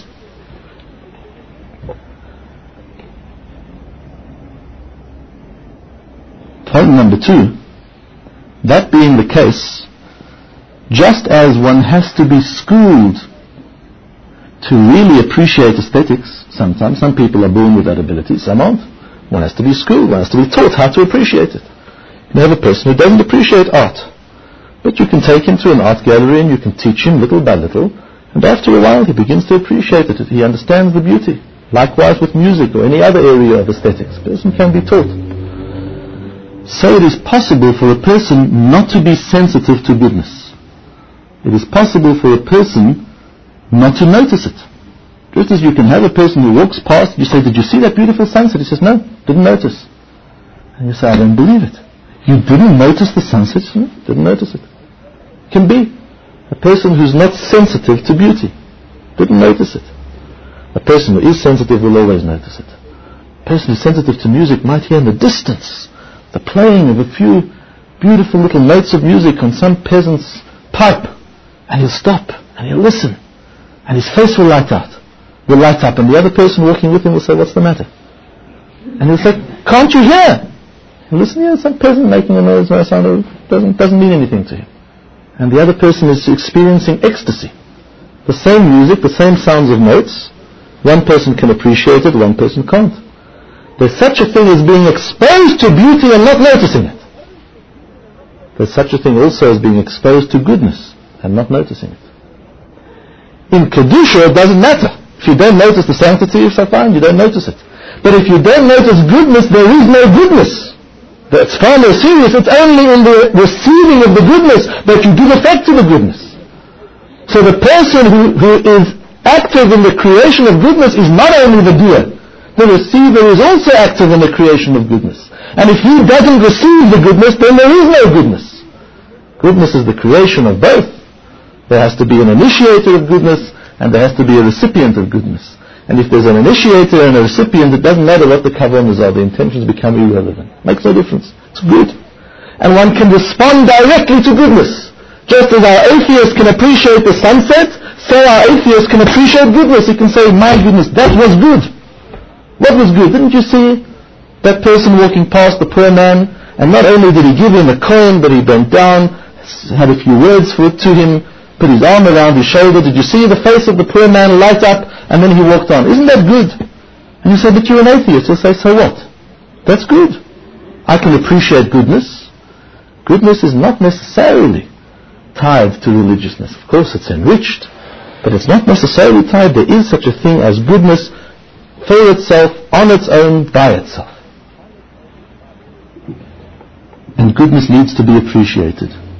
Point number two, that being the case, just as one has to be schooled to really appreciate aesthetics, sometimes, some people are born with that ability, some aren't. One has to be schooled, one has to be taught how to appreciate it. You have a person who doesn't appreciate art, but you can take him to an art gallery and you can teach him little by little, and after a while he begins to appreciate it, he understands the beauty. Likewise with music or any other area of aesthetics, a person can be taught. So it is possible for a person not to be sensitive to goodness. It is possible for a person not to notice it. Just as you can have a person who walks past, you say, did you see that beautiful sunset? He says, no, didn't notice. And you say, I don't believe it. You didn't notice the sunset? No, didn't notice it. Can be. A person who's not sensitive to beauty. Didn't notice it. A person who is sensitive will always notice it. A person who's sensitive to music might hear in the distance the playing of a few beautiful little notes of music on some peasant's pipe, and he'll stop and he'll listen, and his face will light out, will light up, and the other person walking with him will say, what's the matter? And he'll say, can't you hear? He'll listen, yeah, some peasant making a noise, no sound, doesn't, doesn't mean anything to him. And the other person is experiencing ecstasy. The same music, the same sounds of notes, one person can appreciate it, one person can't. There's such a thing as being exposed to beauty and not noticing it. There's such a thing also as being exposed to goodness and not noticing it. In Kedusha, it doesn't matter. If you don't notice the sanctity, it's fine, you don't notice it. But if you don't notice goodness, there is no goodness. That's far more serious. It's only in the receiving of the goodness that you give effect to the goodness. So the person who, who is active in the creation of goodness is not only the doer. The receiver is also active in the creation of goodness. And if he doesn't receive the goodness, then there is no goodness. Goodness is the creation of both. There has to be an initiator of goodness, and there has to be a recipient of goodness. And if there's an initiator and a recipient, it doesn't matter what the kavanas are, the intentions become irrelevant. Makes no difference. It's good. And one can respond directly to goodness. Just as our atheist can appreciate the sunset, so our atheist can appreciate goodness. He can say, my goodness, that was good. What was good? Didn't you see that person walking past, the poor man? And not only did he give him a coin, but he bent down, had a few words for it to him, put his arm around his shoulder. Did you see the face of the poor man light up? And then he walked on. Isn't that good? And you say, but you're an atheist. He'll say, so what? That's good. I can appreciate goodness. Goodness is not necessarily tied to religiousness. Of course, it's enriched, but it's not necessarily tied. There is such a thing as goodness for itself, on its own, by itself. And goodness needs to be appreciated.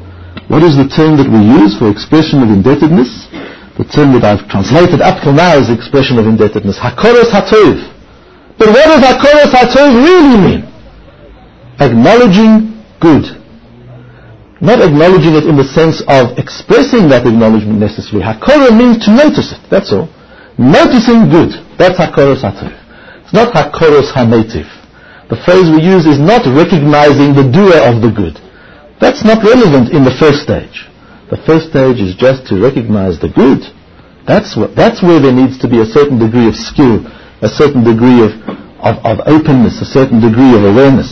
What is the term that we use for expression of indebtedness? The term that I've translated up till now is the expression of indebtedness. Hakoros hatov. But what does Hakoros hatov really mean? Acknowledging good. Not acknowledging it in the sense of expressing that acknowledgement necessarily. Hakora means to notice it, that's all. Noticing good, that's Hakoros hatov. It's not Hakoros hanativ. The phrase we use is not recognizing the doer of the good. That's not relevant in the first stage. The first stage is just to recognize the good. That's what, that's where there needs to be a certain degree of skill, a certain degree of, of, of openness, a certain degree of awareness.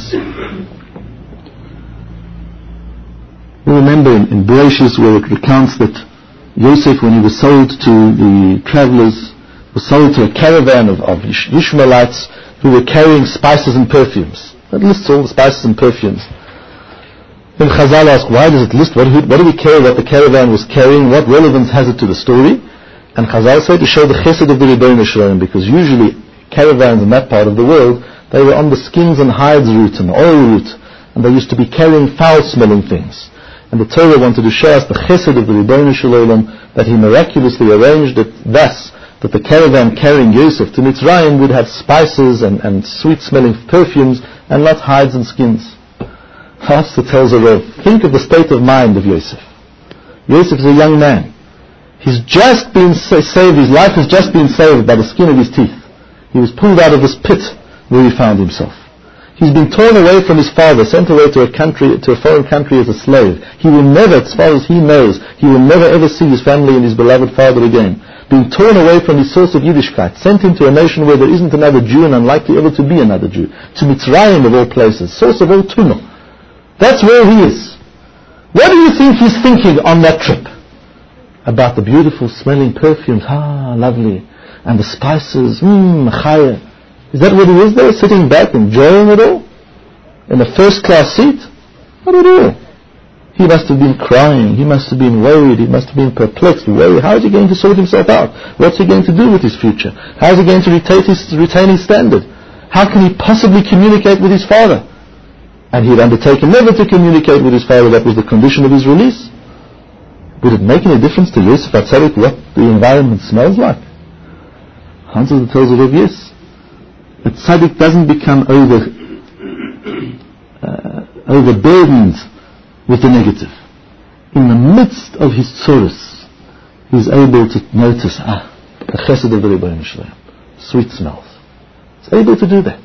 We remember in, in Bereshis where it recounts that Yosef, when he was sold to the travelers, was sold to a caravan of, of Ishmaelites who were carrying spices and perfumes. It lists all the spices and perfumes. Then Chazal asked, why does it list? What, what do we care what the caravan was carrying? What relevance has it to the story? And Chazal said to show the chesed of the Rebbeinu Shalom, because usually caravans in that part of the world, they were on the skins and hides route and the oil route, and they used to be carrying foul-smelling things. And the Torah wanted to show us the chesed of the Rebbeinu Shalom, that he miraculously arranged it thus, that the caravan carrying Yosef to Mitzrayim would have spices and, and sweet-smelling perfumes and not hides and skins. Hafsa tells her, think of the state of mind of Yosef. Yosef is a young man. He's just been saved, his life has just been saved by the skin of his teeth. He was pulled out of this pit where he found himself. He's been torn away from his father, sent away to a country, to a foreign country as a slave. He will never, as far as he knows, he will never ever see his family and his beloved father again. Being torn away from his source of Yiddishkeit, sent into a nation where there isn't another Jew and unlikely ever to be another Jew. To Mitzrayim of all places, source of all tumah. That's where he is. What do you think he's thinking on that trip? About the beautiful smelling perfumes, ah, lovely. And the spices, mmm, chaya. Is that what he is there, sitting back, enjoying it all? In a first-class seat? Not at all. He must have been crying, he must have been worried, he must have been perplexed, worried. How is he going to sort himself out? What's he going to do with his future? How is he going to retain his, retain his standard? How can he possibly communicate with his father? And he had undertaken never to communicate with his father. That was the condition of his release. Would it make any difference to Yosef HaTzadik what the environment smells like? Hansel tells the Rav, yes. That tzaddik doesn't become over uh, overburdened with the negative. In the midst of his tzoros, he is able to notice, ah, the chesed of the Rebbeinu Shalom, sweet smells. He's able to do that.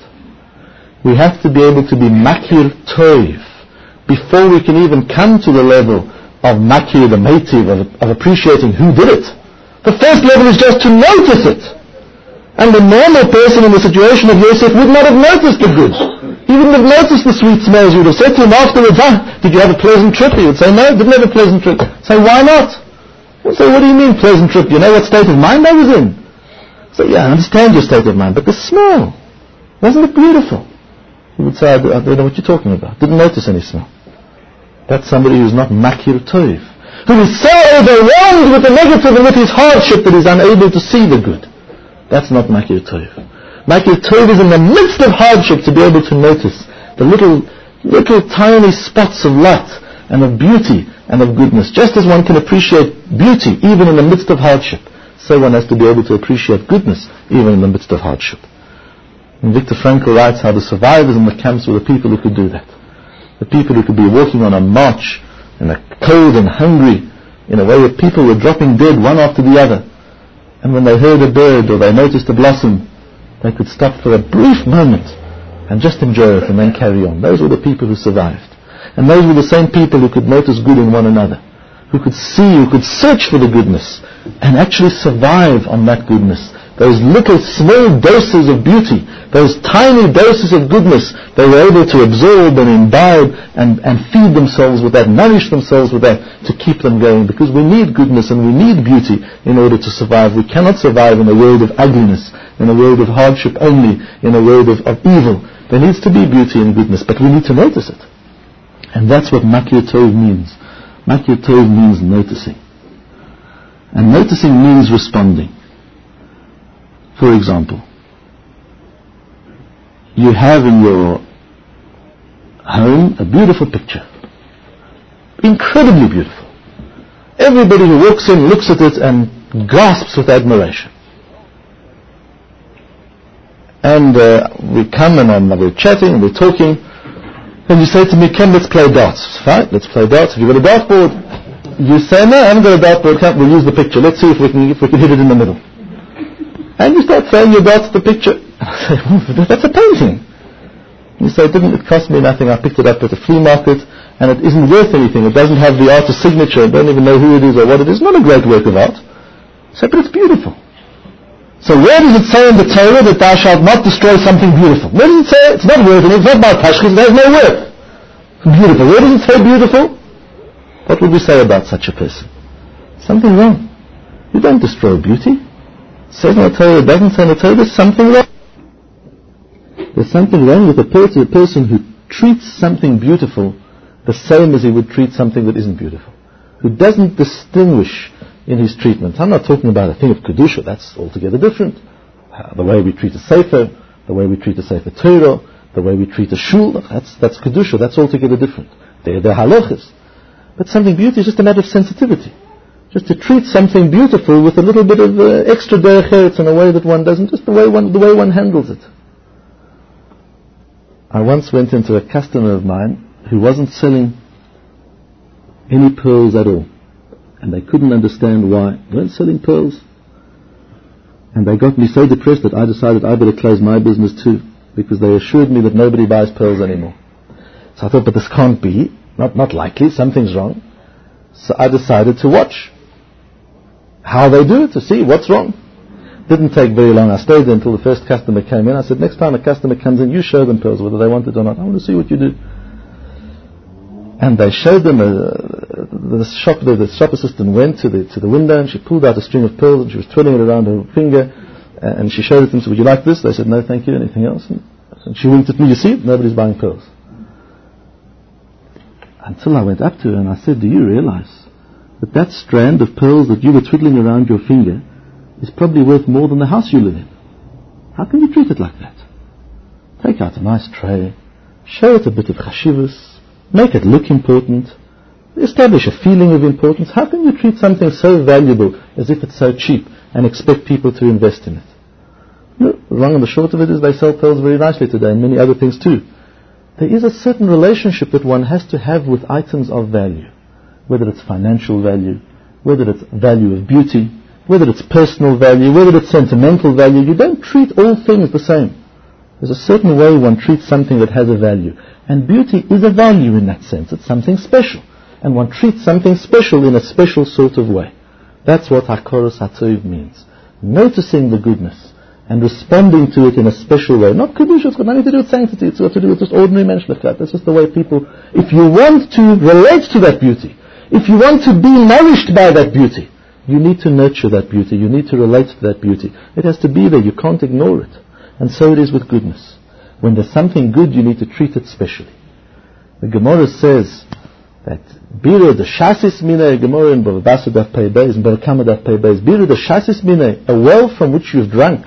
We have to be able to be makir toiv before we can even come to the level of makir, the meitiv, of, of appreciating who did it. The first level is just to notice it. And the normal person in the situation of Yosef would not have noticed the good. He wouldn't have noticed the sweet smells. You would have said to him afterwards, ah, did you have a pleasant trip? He would say, no, didn't have a pleasant trip. Say, why not? He would say, what do you mean pleasant trip? You know what state of mind I was in? So yeah, I understand your state of mind, but the smell, wasn't it beautiful? He would say, I don't know what you're talking about. Didn't notice any smell. That's somebody who's not makir toiv, who is so overwhelmed with the negative and with his hardship that he's unable to see the good. That's not makir toiv. Makir toiv is in the midst of hardship to be able to notice the little, little tiny spots of light and of beauty and of goodness. Just as one can appreciate beauty even in the midst of hardship, so one has to be able to appreciate goodness even in the midst of hardship. And Viktor Frankl writes how the survivors in the camps were the people who could do that. The people who could be walking on a march in a cold and hungry, in a way that people were dropping dead one after the other. And when they heard a bird or they noticed a blossom, they could stop for a brief moment and just enjoy it and then carry on. Those were the people who survived. And those were the same people who could notice good in one another, who could see, who could search for the goodness and actually survive on that goodness. Those little small doses of beauty, those tiny doses of goodness, they were able to absorb and imbibe and, and feed themselves with that, nourish themselves with that, to keep them going. Because we need goodness and we need beauty in order to survive. We cannot survive in a world of ugliness, in a world of hardship only, in a world of, of evil. There needs to be beauty and goodness, but we need to notice it. And that's what makir tov means. Makir tov means noticing. And noticing means responding. For example, you have in your home a beautiful picture, incredibly beautiful. everybody who walks in looks at it and gasps with admiration. And uh, we come and um, we're chatting and we're talking, and you say to me, Ken, let's play darts. Fine, let's play darts. Have you got a dartboard? You say, no, I haven't got a dartboard. Can't, we'll use the picture. Let's see if we can if we can hit it in the middle. And you start throwing your darts at the picture. I say, oh, that's a painting. You say, it didn't it cost me nothing. I picked it up at a flea market, and it isn't worth anything. It doesn't have the artist's signature. I don't even know who it is or what it is. Not a great work of art. I say, but it's beautiful. So where does it say in the Torah that thou shalt not destroy something beautiful? Where does it say? It's not worth anything. It's not about Tashkis. It has no worth. Beautiful. Where does it say beautiful? What would we say about such a person? Something wrong. You don't destroy beauty. It says in the Torah, it doesn't say in the Torah, there's something wrong. There's something wrong with a person, a person who treats something beautiful the same as he would treat something that isn't beautiful. Who doesn't distinguish in his treatment. I'm not talking about a thing of Kedusha, that's altogether different. Uh, the way we treat a Sefer, the way we treat a Sefer Torah, the way we treat a Shul, that's, that's Kedusha, that's altogether different. They're, they're halachas. But something beautiful is just a matter of sensitivity. Just to treat something beautiful with a little bit of uh, extra derech eretz in a way that one doesn't, just the way one, the way one handles it. I once went into a customer of mine who wasn't selling any pearls at all. And they couldn't understand why. They weren't selling pearls. And they got me so depressed that I decided I better close my business too, because they assured me that nobody buys pearls anymore. So I thought, but this can't be. Not, not likely. Something's wrong. So I decided to watch how they do it, to see what's wrong. Didn't take very long. I stayed there until the first customer came in. I said, next time a customer comes in, you show them pearls, whether they want it or not. I want to see what you do. And they showed them, a, the shop the, the shop assistant went to the to the window and she pulled out a string of pearls and she was twirling it around her finger, and she showed it to them and said, would you like this? They said, no thank you, anything else? And, and she winked at me, you see, nobody's buying pearls. Until I went up to her and I said, do you realize that that strand of pearls that you were twiddling around your finger is probably worth more than the house you live in? How can you treat it like that? Take out a nice tray, show it a bit of chashivus, make it look important, establish a feeling of importance. How can you treat something so valuable as if it's so cheap and expect people to invest in it? No, the long and the short of it is they sell pearls very nicely today and many other things too. There is a certain relationship that one has to have with items of value, whether it's financial value, whether it's value of beauty, whether it's personal value, whether it's sentimental value. You don't treat all things the same. There's a certain way one treats something that has a value. And beauty is a value in that sense. It's something special. And one treats something special in a special sort of way. That's what Hakoros HaTov means. Noticing the goodness and responding to it in a special way. Not Kedusha, it's got nothing to do with sanctity. It's got to do with just ordinary menschlichkeit. That's just the way people... If you want to relate to that beauty, if you want to be nourished by that beauty, you need to nurture that beauty. You need to relate to that beauty. It has to be there. You can't ignore it. And so it is with goodness. When there's something good, you need to treat it specially. The Gemara says that Bira the Shasis Mine, Gemara in Bava Daf Pei Beis, in Berakama Daf Pei Beis, Bira the Shasis Mine, a well from which you've drunk,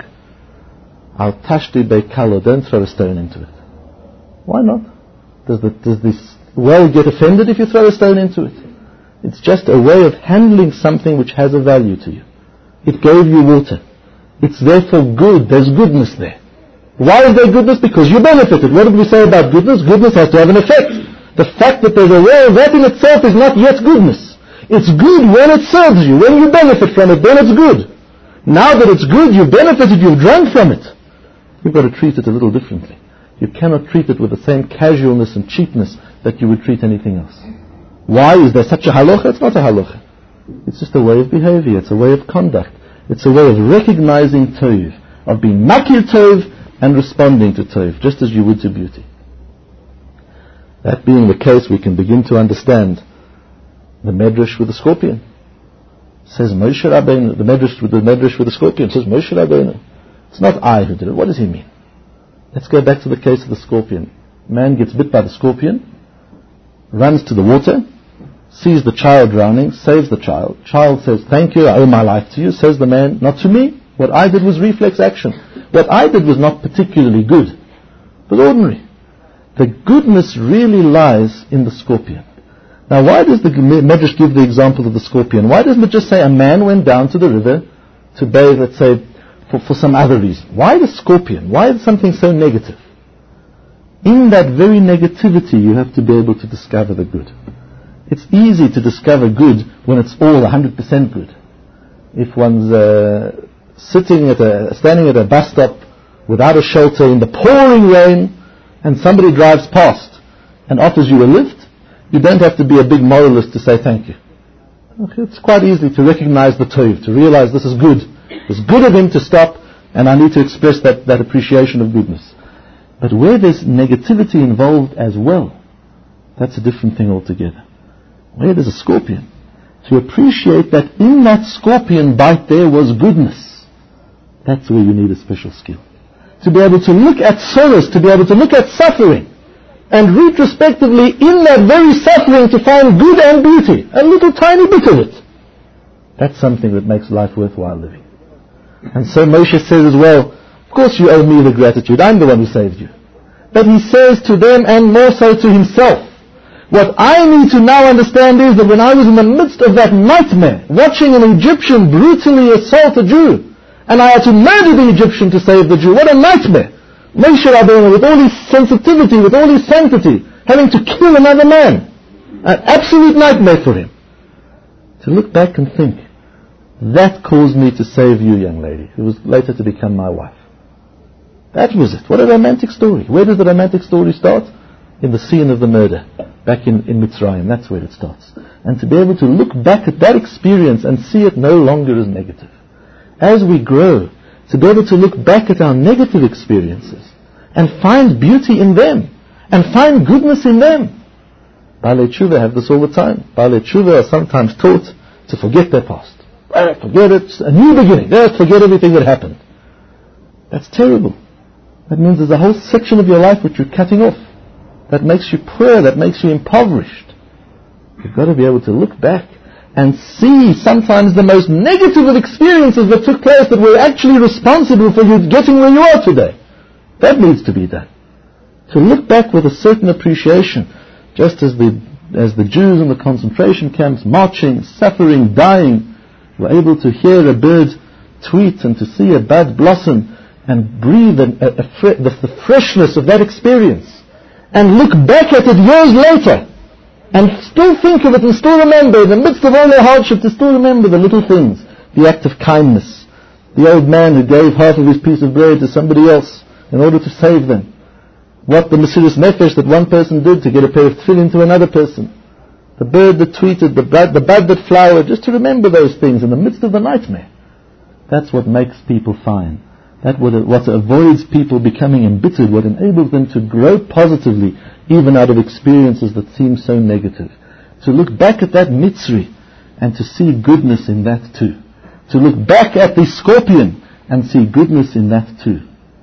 Al Tashti Beikalo, don't throw a stone into it. Why not? Does, the, does this well get offended if you throw a stone into it? It's just a way of handling something which has a value to you. It gave you water. It's therefore good. There's goodness there. Why is there goodness? Because you benefited. What did we say about goodness? Goodness has to have an effect. The fact that there's a well, that in itself is not yet goodness. It's good when it serves you. When you benefit from it, then it's good. Now that it's good, you've benefited, you've drunk from it. You've got to treat it a little differently. You cannot treat it with the same casualness and cheapness that you would treat anything else. Why? Is there such a halacha? It's not a halacha. It's just a way of behavior. It's a way of conduct. It's a way of recognizing tov, of being makir tov and responding to tov, just as you would to beauty. That being the case, we can begin to understand the medrash with the scorpion. It says Moshe Rabbeinu, the medrash with the medrash with the scorpion. It says Moshe Rabbeinu. It's not I who did it. What does he mean? Let's go back to the case of the scorpion. Man gets bit by the scorpion, runs to the water, sees the child drowning, saves the child. Child says, thank you, I owe my life to you. Says the man, not to me. What I did was reflex action. What I did was not particularly good. It was ordinary. The goodness really lies in the scorpion. Now, why does the Medrash give the example of the scorpion? Why doesn't it just say a man went down to the river to bathe, let's say, for, for some other reason? Why the scorpion? Why is something so negative? In that very negativity, you have to be able to discover the good. It's easy to discover good when it's all one hundred percent good. If one's uh, sitting at a, standing at a bus stop without a shelter in the pouring rain, and somebody drives past and offers you a lift, you don't have to be a big moralist to say thank you. It's quite easy to recognize the tov, to realize this is good. It's good of him to stop, and I need to express that, that appreciation of goodness. But where there's negativity involved as well, that's a different thing altogether. Where there's a scorpion, to appreciate that in that scorpion bite there was goodness, that's where you need a special skill. To be able to look at sorrows, to be able to look at suffering, and retrospectively in that very suffering to find good and beauty, a little tiny bit of it. That's something that makes life worthwhile living. And so Moshe says as well, of course you owe me the gratitude, I'm the one who saved you. But he says to them, and more so to himself, what I need to now understand is that when I was in the midst of that nightmare, watching an Egyptian brutally assault a Jew, and I had to murder the Egyptian to save the Jew, what a nightmare! Moshe Rabbeinu, with all his sensitivity, with all his sanctity, having to kill another man. An absolute nightmare for him. To look back and think, that caused me to save you, young lady, who was later to become my wife. That was it. What a romantic story. Where does the romantic story start? In the scene of the murder, back in, in Mitzrayim. That's where it starts. And to be able to look back at that experience and see it no longer as negative. As we grow, to be able to look back at our negative experiences and find beauty in them and find goodness in them. Baalei Tshuva have this all the time. Baalei Tshuva are sometimes taught to forget their past. Uh, forget it, a new beginning. Uh, forget everything that happened. That's terrible. That means there's a whole section of your life which you're cutting off. That makes you poor, that makes you impoverished. You've got to be able to look back and see sometimes the most negative of experiences that took place that were actually responsible for you getting where you are today. That needs to be done. To look back with a certain appreciation, just as the as the Jews in the concentration camps, marching, suffering, dying, were able to hear a bird tweet and to see a bud blossom and breathe a, a, a fre- the, the freshness of that experience, and look back at it years later, and still think of it and still remember, in the midst of all their hardship, to still remember the little things, the act of kindness, the old man who gave half of his piece of bread to somebody else in order to save them, what the Mesiras Nefesh that one person did to get a pair of tefillin to another person, the bird that tweeted, the bud, the bud that flowered, just to remember those things in the midst of the nightmare. That's what makes people fine. That's what, what avoids people becoming embittered, what enables them to grow positively, even out of experiences that seem so negative. To look back at that Mitzri and to see goodness in that too. To look back at the scorpion and see goodness in that too.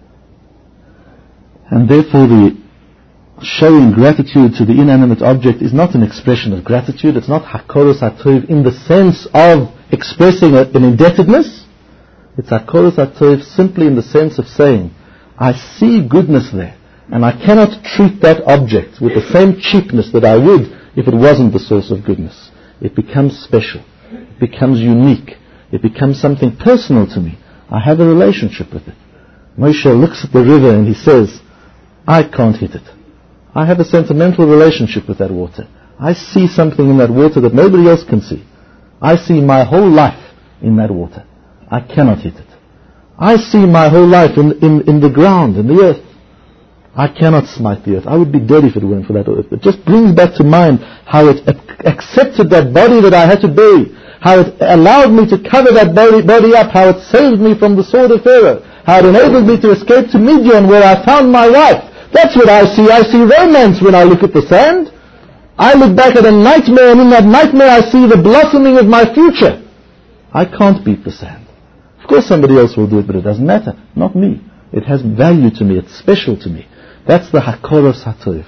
And therefore the showing gratitude to the inanimate object is not an expression of gratitude. It's not hakoros hatov in the sense of expressing an indebtedness. It's hakoros hatov simply in the sense of saying, I see goodness there, and I cannot treat that object with the same cheapness that I would if it wasn't the source of goodness. It becomes special. It becomes unique. It becomes something personal to me. I have a relationship with it. Moshe looks at the river and he says, I can't hit it. I have a sentimental relationship with that water. I see something in that water that nobody else can see. I see my whole life in that water. I cannot hit it. I see my whole life in, in, in the ground, in the earth. I cannot smite the earth. I would be dead if it weren't for that earth. It just brings back to mind how it accepted that body that I had to bury, how it allowed me to cover that body, body up, how it saved me from the sword of Pharaoh, how it enabled me to escape to Midian where I found my wife. That's what I see. I see romance when I look at the sand. I look back at a nightmare, and in that nightmare I see the blossoming of my future. I can't beat the sand. Of course somebody else will do it, but it doesn't matter. Not me. It has value to me. It's special to me. That's the hakoros hatov.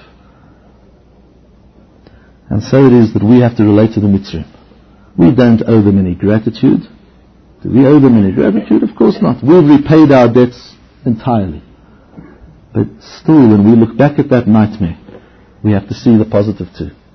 And so it is that we have to relate to the Mitzrim. We don't owe them any gratitude. Do we owe them any gratitude? Of course not. We've repaid our debts entirely. But still, when we look back at that nightmare, we have to see the positive too.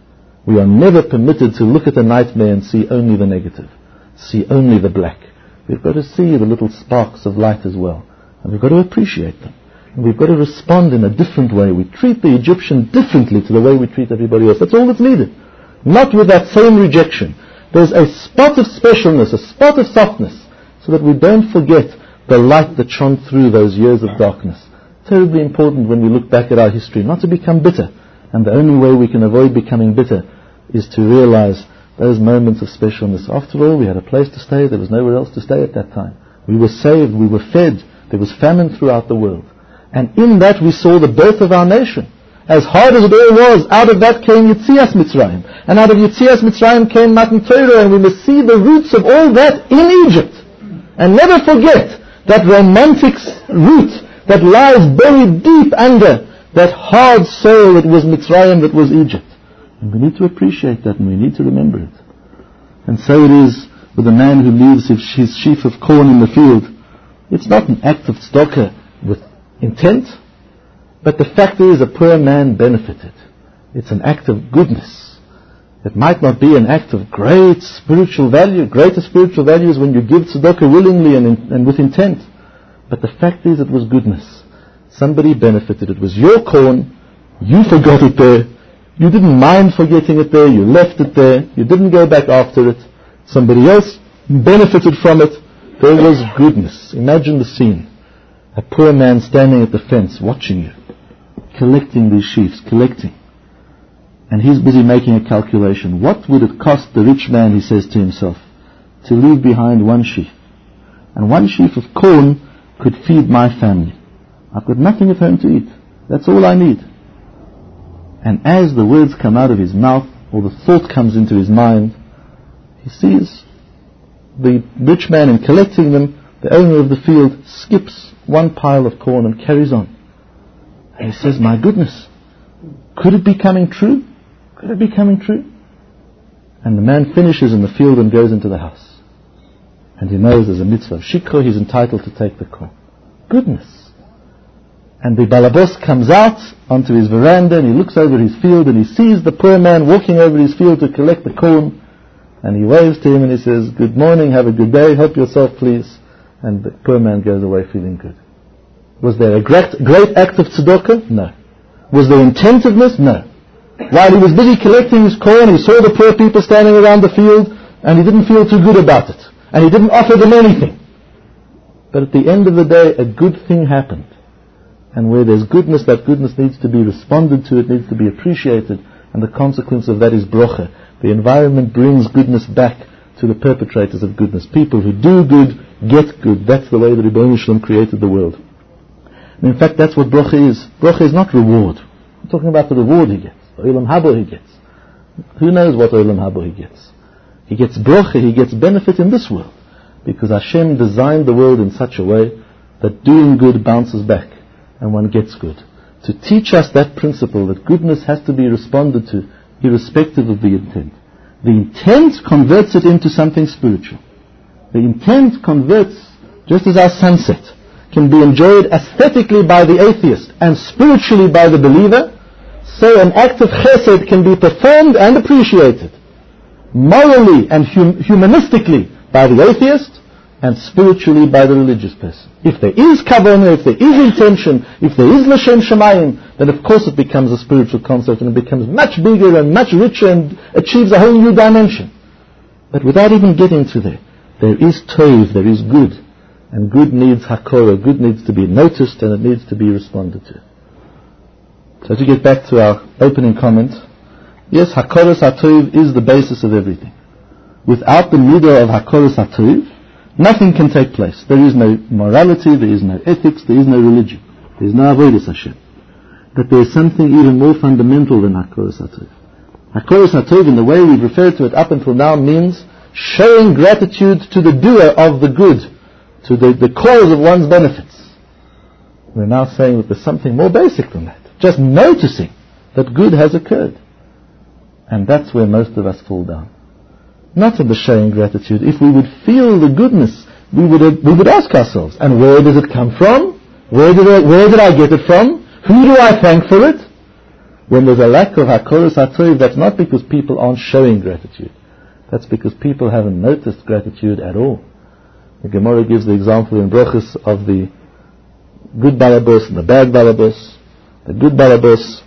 We are never permitted to look at a nightmare and see only the negative, see only the black. We've got to see the little sparks of light as well, and we've got to appreciate them. And we've got to respond in a different way. We treat the Egyptian differently to the way we treat everybody else. That's all that's needed. Not with that same rejection. There's a spot of specialness, a spot of softness, so that we don't forget the light that shone through those years of darkness. Terribly important when we look back at our history, not to become bitter. And the only way we can avoid becoming bitter is to realize those moments of specialness. After all, we had a place to stay. There was nowhere else to stay at that time. We were saved. We were fed. There was famine throughout the world. And in that we saw the birth of our nation. As hard as it all was, out of that came Yetzias Mitzrayim. And out of Yetzias Mitzrayim came Matan Torah. And we must see the roots of all that in Egypt. And never forget that romantic root that lies buried deep under that hard soil that was Mitzrayim, that was Egypt. And we need to appreciate that, and we need to remember it. And so it is with a man who leaves his sheaf of corn in the field. It's not an act of tzedakah with intent, but the fact is a poor man benefited. It's an act of goodness. It might not be an act of great spiritual value. Greater spiritual value is when you give tzedakah willingly and, in, and with intent. But the fact is it was goodness. Somebody benefited. It was your corn. You forgot it there. You didn't mind forgetting it there. You left it there. You didn't go back after it. Somebody else benefited from it. There was goodness. Imagine the scene. A poor man standing at the fence watching you, collecting these sheaves, collecting. And he's busy making a calculation. What would it cost the rich man, he says to himself, to leave behind one sheaf? And one sheaf of corn could feed my family. I've got nothing at home to eat. That's all I need. And as the words come out of his mouth, or the thought comes into his mind, he sees the rich man, in collecting them, the owner of the field skips one pile of corn and carries on. And he says, my goodness, could it be coming true? Could it be coming true? And the man finishes in the field and goes into the house. And he knows there's a mitzvah of shikra, he's entitled to take the corn. Goodness. And the balabos comes out onto his veranda and he looks over his field and he sees the poor man walking over his field to collect the corn. And he waves to him and he says, good morning, have a good day, help yourself please. And the poor man goes away feeling good. Was there a great, great act of tzedakah? No. Was there intentiveness? No. While he was busy collecting his corn, he saw the poor people standing around the field and he didn't feel too good about it. And he didn't offer them anything. But at the end of the day, a good thing happened. And where there's goodness, that goodness needs to be responded to, it needs to be appreciated, and the consequence of that is brocha. The environment brings goodness back to the perpetrators of goodness. People who do good, get good. That's the way the Rebbeinu Shalom created the world. And in fact, that's what brocha is. Brocha is not reward. I'm talking about the reward he gets, the olam habo he gets. Who knows what olam habo he gets? He gets brocha, he gets benefit in this world. Because Hashem designed the world in such a way that doing good bounces back. And one gets good. To teach us that principle that goodness has to be responded to irrespective of the intent. The intent converts it into something spiritual. The intent converts, just as our sunset can be enjoyed aesthetically by the atheist and spiritually by the believer, so an act of chesed can be performed and appreciated morally and hum- humanistically by the atheist and spiritually by the religious person. If there is kavanah, if there is intention, if there is l'shem shamayim, then of course it becomes a spiritual concept and it becomes much bigger and much richer and achieves a whole new dimension. But without even getting to there, there is tov, there is good. And good needs hakora, good needs to be noticed and it needs to be responded to. So to get back to our opening comment, yes, hakoras hatov is the basis of everything. Without the midah of hakoras hatov, nothing can take place. There is no morality, there is no ethics, there is no religion. There is no avodas Hashem. But there is something even more fundamental than hakoras hatov. Hakoras hatov, in the way we've referred to it up until now, means showing gratitude to the doer of the good, to the, the cause of one's benefits. We're now saying that there's something more basic than that. Just noticing that good has occurred. And that's where most of us fall down. Not in the showing gratitude. If we would feel the goodness, we would we would ask ourselves, and where does it come from? Where did I, where did I get it from? Who do I thank for it? When there's a lack of hakoros hatov, that's not because people aren't showing gratitude. That's because people haven't noticed gratitude at all. The Gemara gives the example in Brochus of the good balabos and the bad balabos. The good balabos,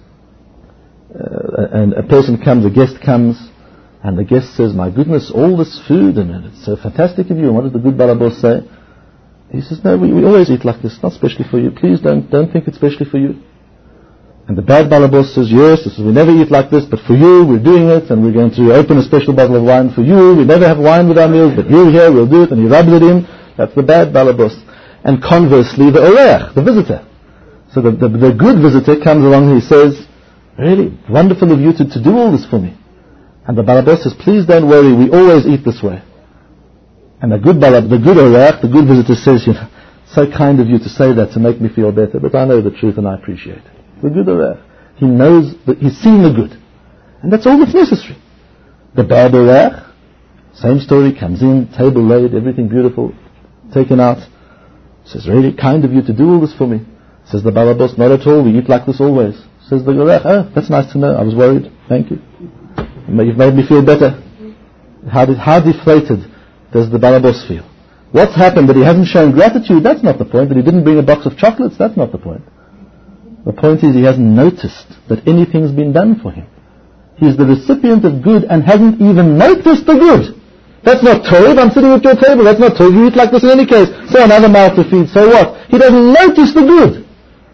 uh, and a person comes, a guest comes, and the guest says, my goodness, all this food, and it's so fantastic of you. And what does the good balabos say? He says, no, we, we always eat like this, not specially for you. Please don't, don't think it's specially for you. And the bad balabos says, yes, this is, we never eat like this, but for you, we're doing it, and we're going to open a special bottle of wine for you. We never have wine with our meals, but you here, we'll do it, and he rubs it in. That's the bad balabos. And conversely, the oreach, the visitor. So the, the, the good visitor comes along and he says, really, wonderful of you to, to do all this for me. And the balabos says, please don't worry, we always eat this way. And the good balab, the good oreach, the good visitor says, you know, so kind of you to say that to make me feel better, but I know the truth and I appreciate it. The good oreach, he knows that he's seen the good, and that's all that's necessary. The bad oreach, same story, comes in, table laid, everything beautiful, taken out, says, really kind of you to do all this for me. Says the balabos, not at all, we eat like this always. Says the oreach, oh, that's nice to know, I was worried, thank you. You've made me feel better. How, did, how deflated does the balabos feel? What's happened? That he hasn't shown gratitude? That's not the point. That he didn't bring a box of chocolates? That's not the point. The point is he hasn't noticed that anything's been done for him. He's the recipient of good and hasn't even noticed the good. That's not tov, I'm sitting at your table. That's not tov, you eat like this in any case. So another mouth to feed, so what? He doesn't notice the good.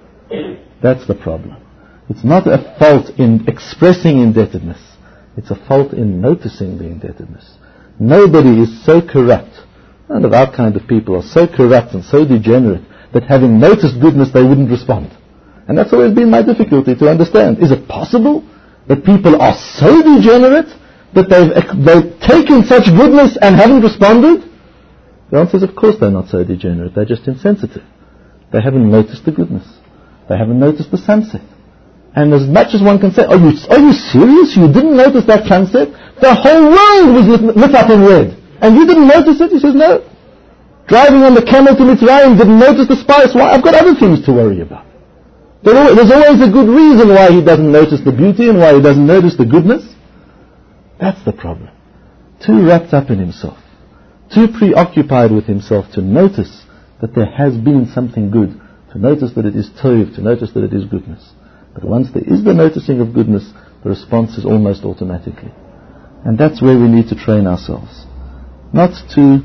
That's the problem. It's not a fault in expressing indebtedness. It's a fault in noticing the indebtedness. Nobody is so corrupt, none of our kind of people are so corrupt and so degenerate that having noticed goodness they wouldn't respond. And that's always been my difficulty to understand. Is it possible that people are so degenerate that they've, they've taken such goodness and haven't responded? The answer is, of course they're not so degenerate. They're just insensitive. They haven't noticed the goodness. They haven't noticed the sunset. And as much as one can say, are you, are you serious? You didn't notice that sunset? The whole world was lit, lit up in red. And you didn't notice it? He says, no. Driving on the camel to Mitzrayim, didn't notice the spice. Why? I've got other things to worry about. There's always a good reason why he doesn't notice the beauty and why he doesn't notice the goodness. That's the problem. Too wrapped up in himself. Too preoccupied with himself to notice that there has been something good. To notice that it is tov, to notice that it is goodness. But once there is the noticing of goodness, the response is almost automatically. And that's where we need to train ourselves. Not to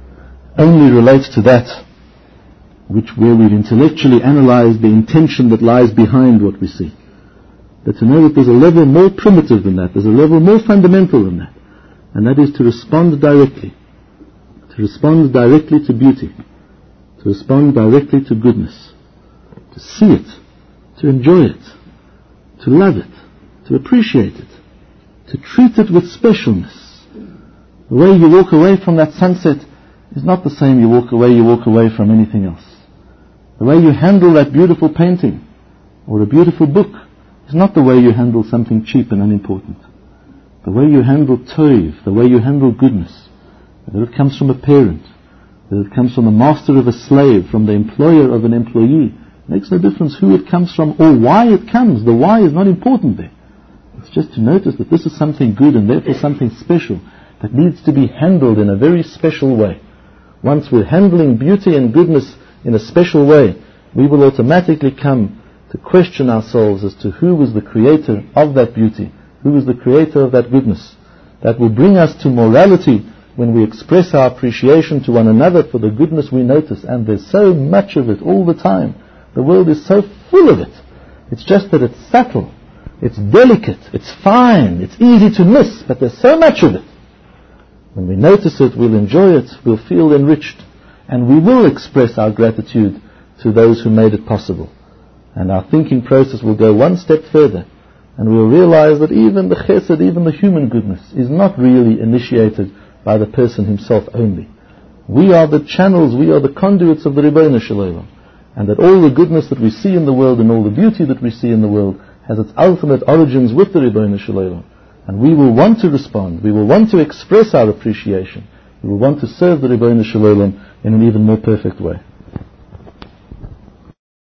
only relate to that which where we've intellectually analyzed the intention that lies behind what we see. But to know that there's a level more primitive than that, there's a level more fundamental than that, and that is to respond directly. To respond directly to beauty. To respond directly to goodness. To see it. To enjoy it. To love it. To appreciate it. To treat it with specialness. The way you walk away from that sunset is not the same you walk away, you walk away from anything else. The way you handle that beautiful painting or a beautiful book is not the way you handle something cheap and unimportant. The way you handle tov, the way you handle goodness, whether it comes from a parent, whether it comes from the master of a slave, from the employer of an employee, makes no difference who it comes from or why it comes. The why is not important there. It's just to notice that this is something good and therefore something special that needs to be handled in a very special way. Once we're handling beauty and goodness in a special way, we will automatically come to question ourselves as to who was the creator of that beauty, who was the creator of that goodness. That will bring us to morality when we express our appreciation to one another for the goodness we notice. And there's so much of it all the time. The world is so full of it. It's just that it's subtle, it's delicate, it's fine, it's easy to miss, but there's so much of it. When we notice it, we'll enjoy it, we'll feel enriched, and we will express our gratitude to those who made it possible. And our thinking process will go one step further, and we'll realize that even the chesed, even the human goodness, is not really initiated by the person himself only. We are the channels, we are the conduits of the Ribbono Shel Olam, and that all the goodness that we see in the world and all the beauty that we see in the world has its ultimate origins with the Ribbono Shel Olam. And we will want to respond, we will want to express our appreciation, we will want to serve the Ribbono Shel Olam in an even more perfect way.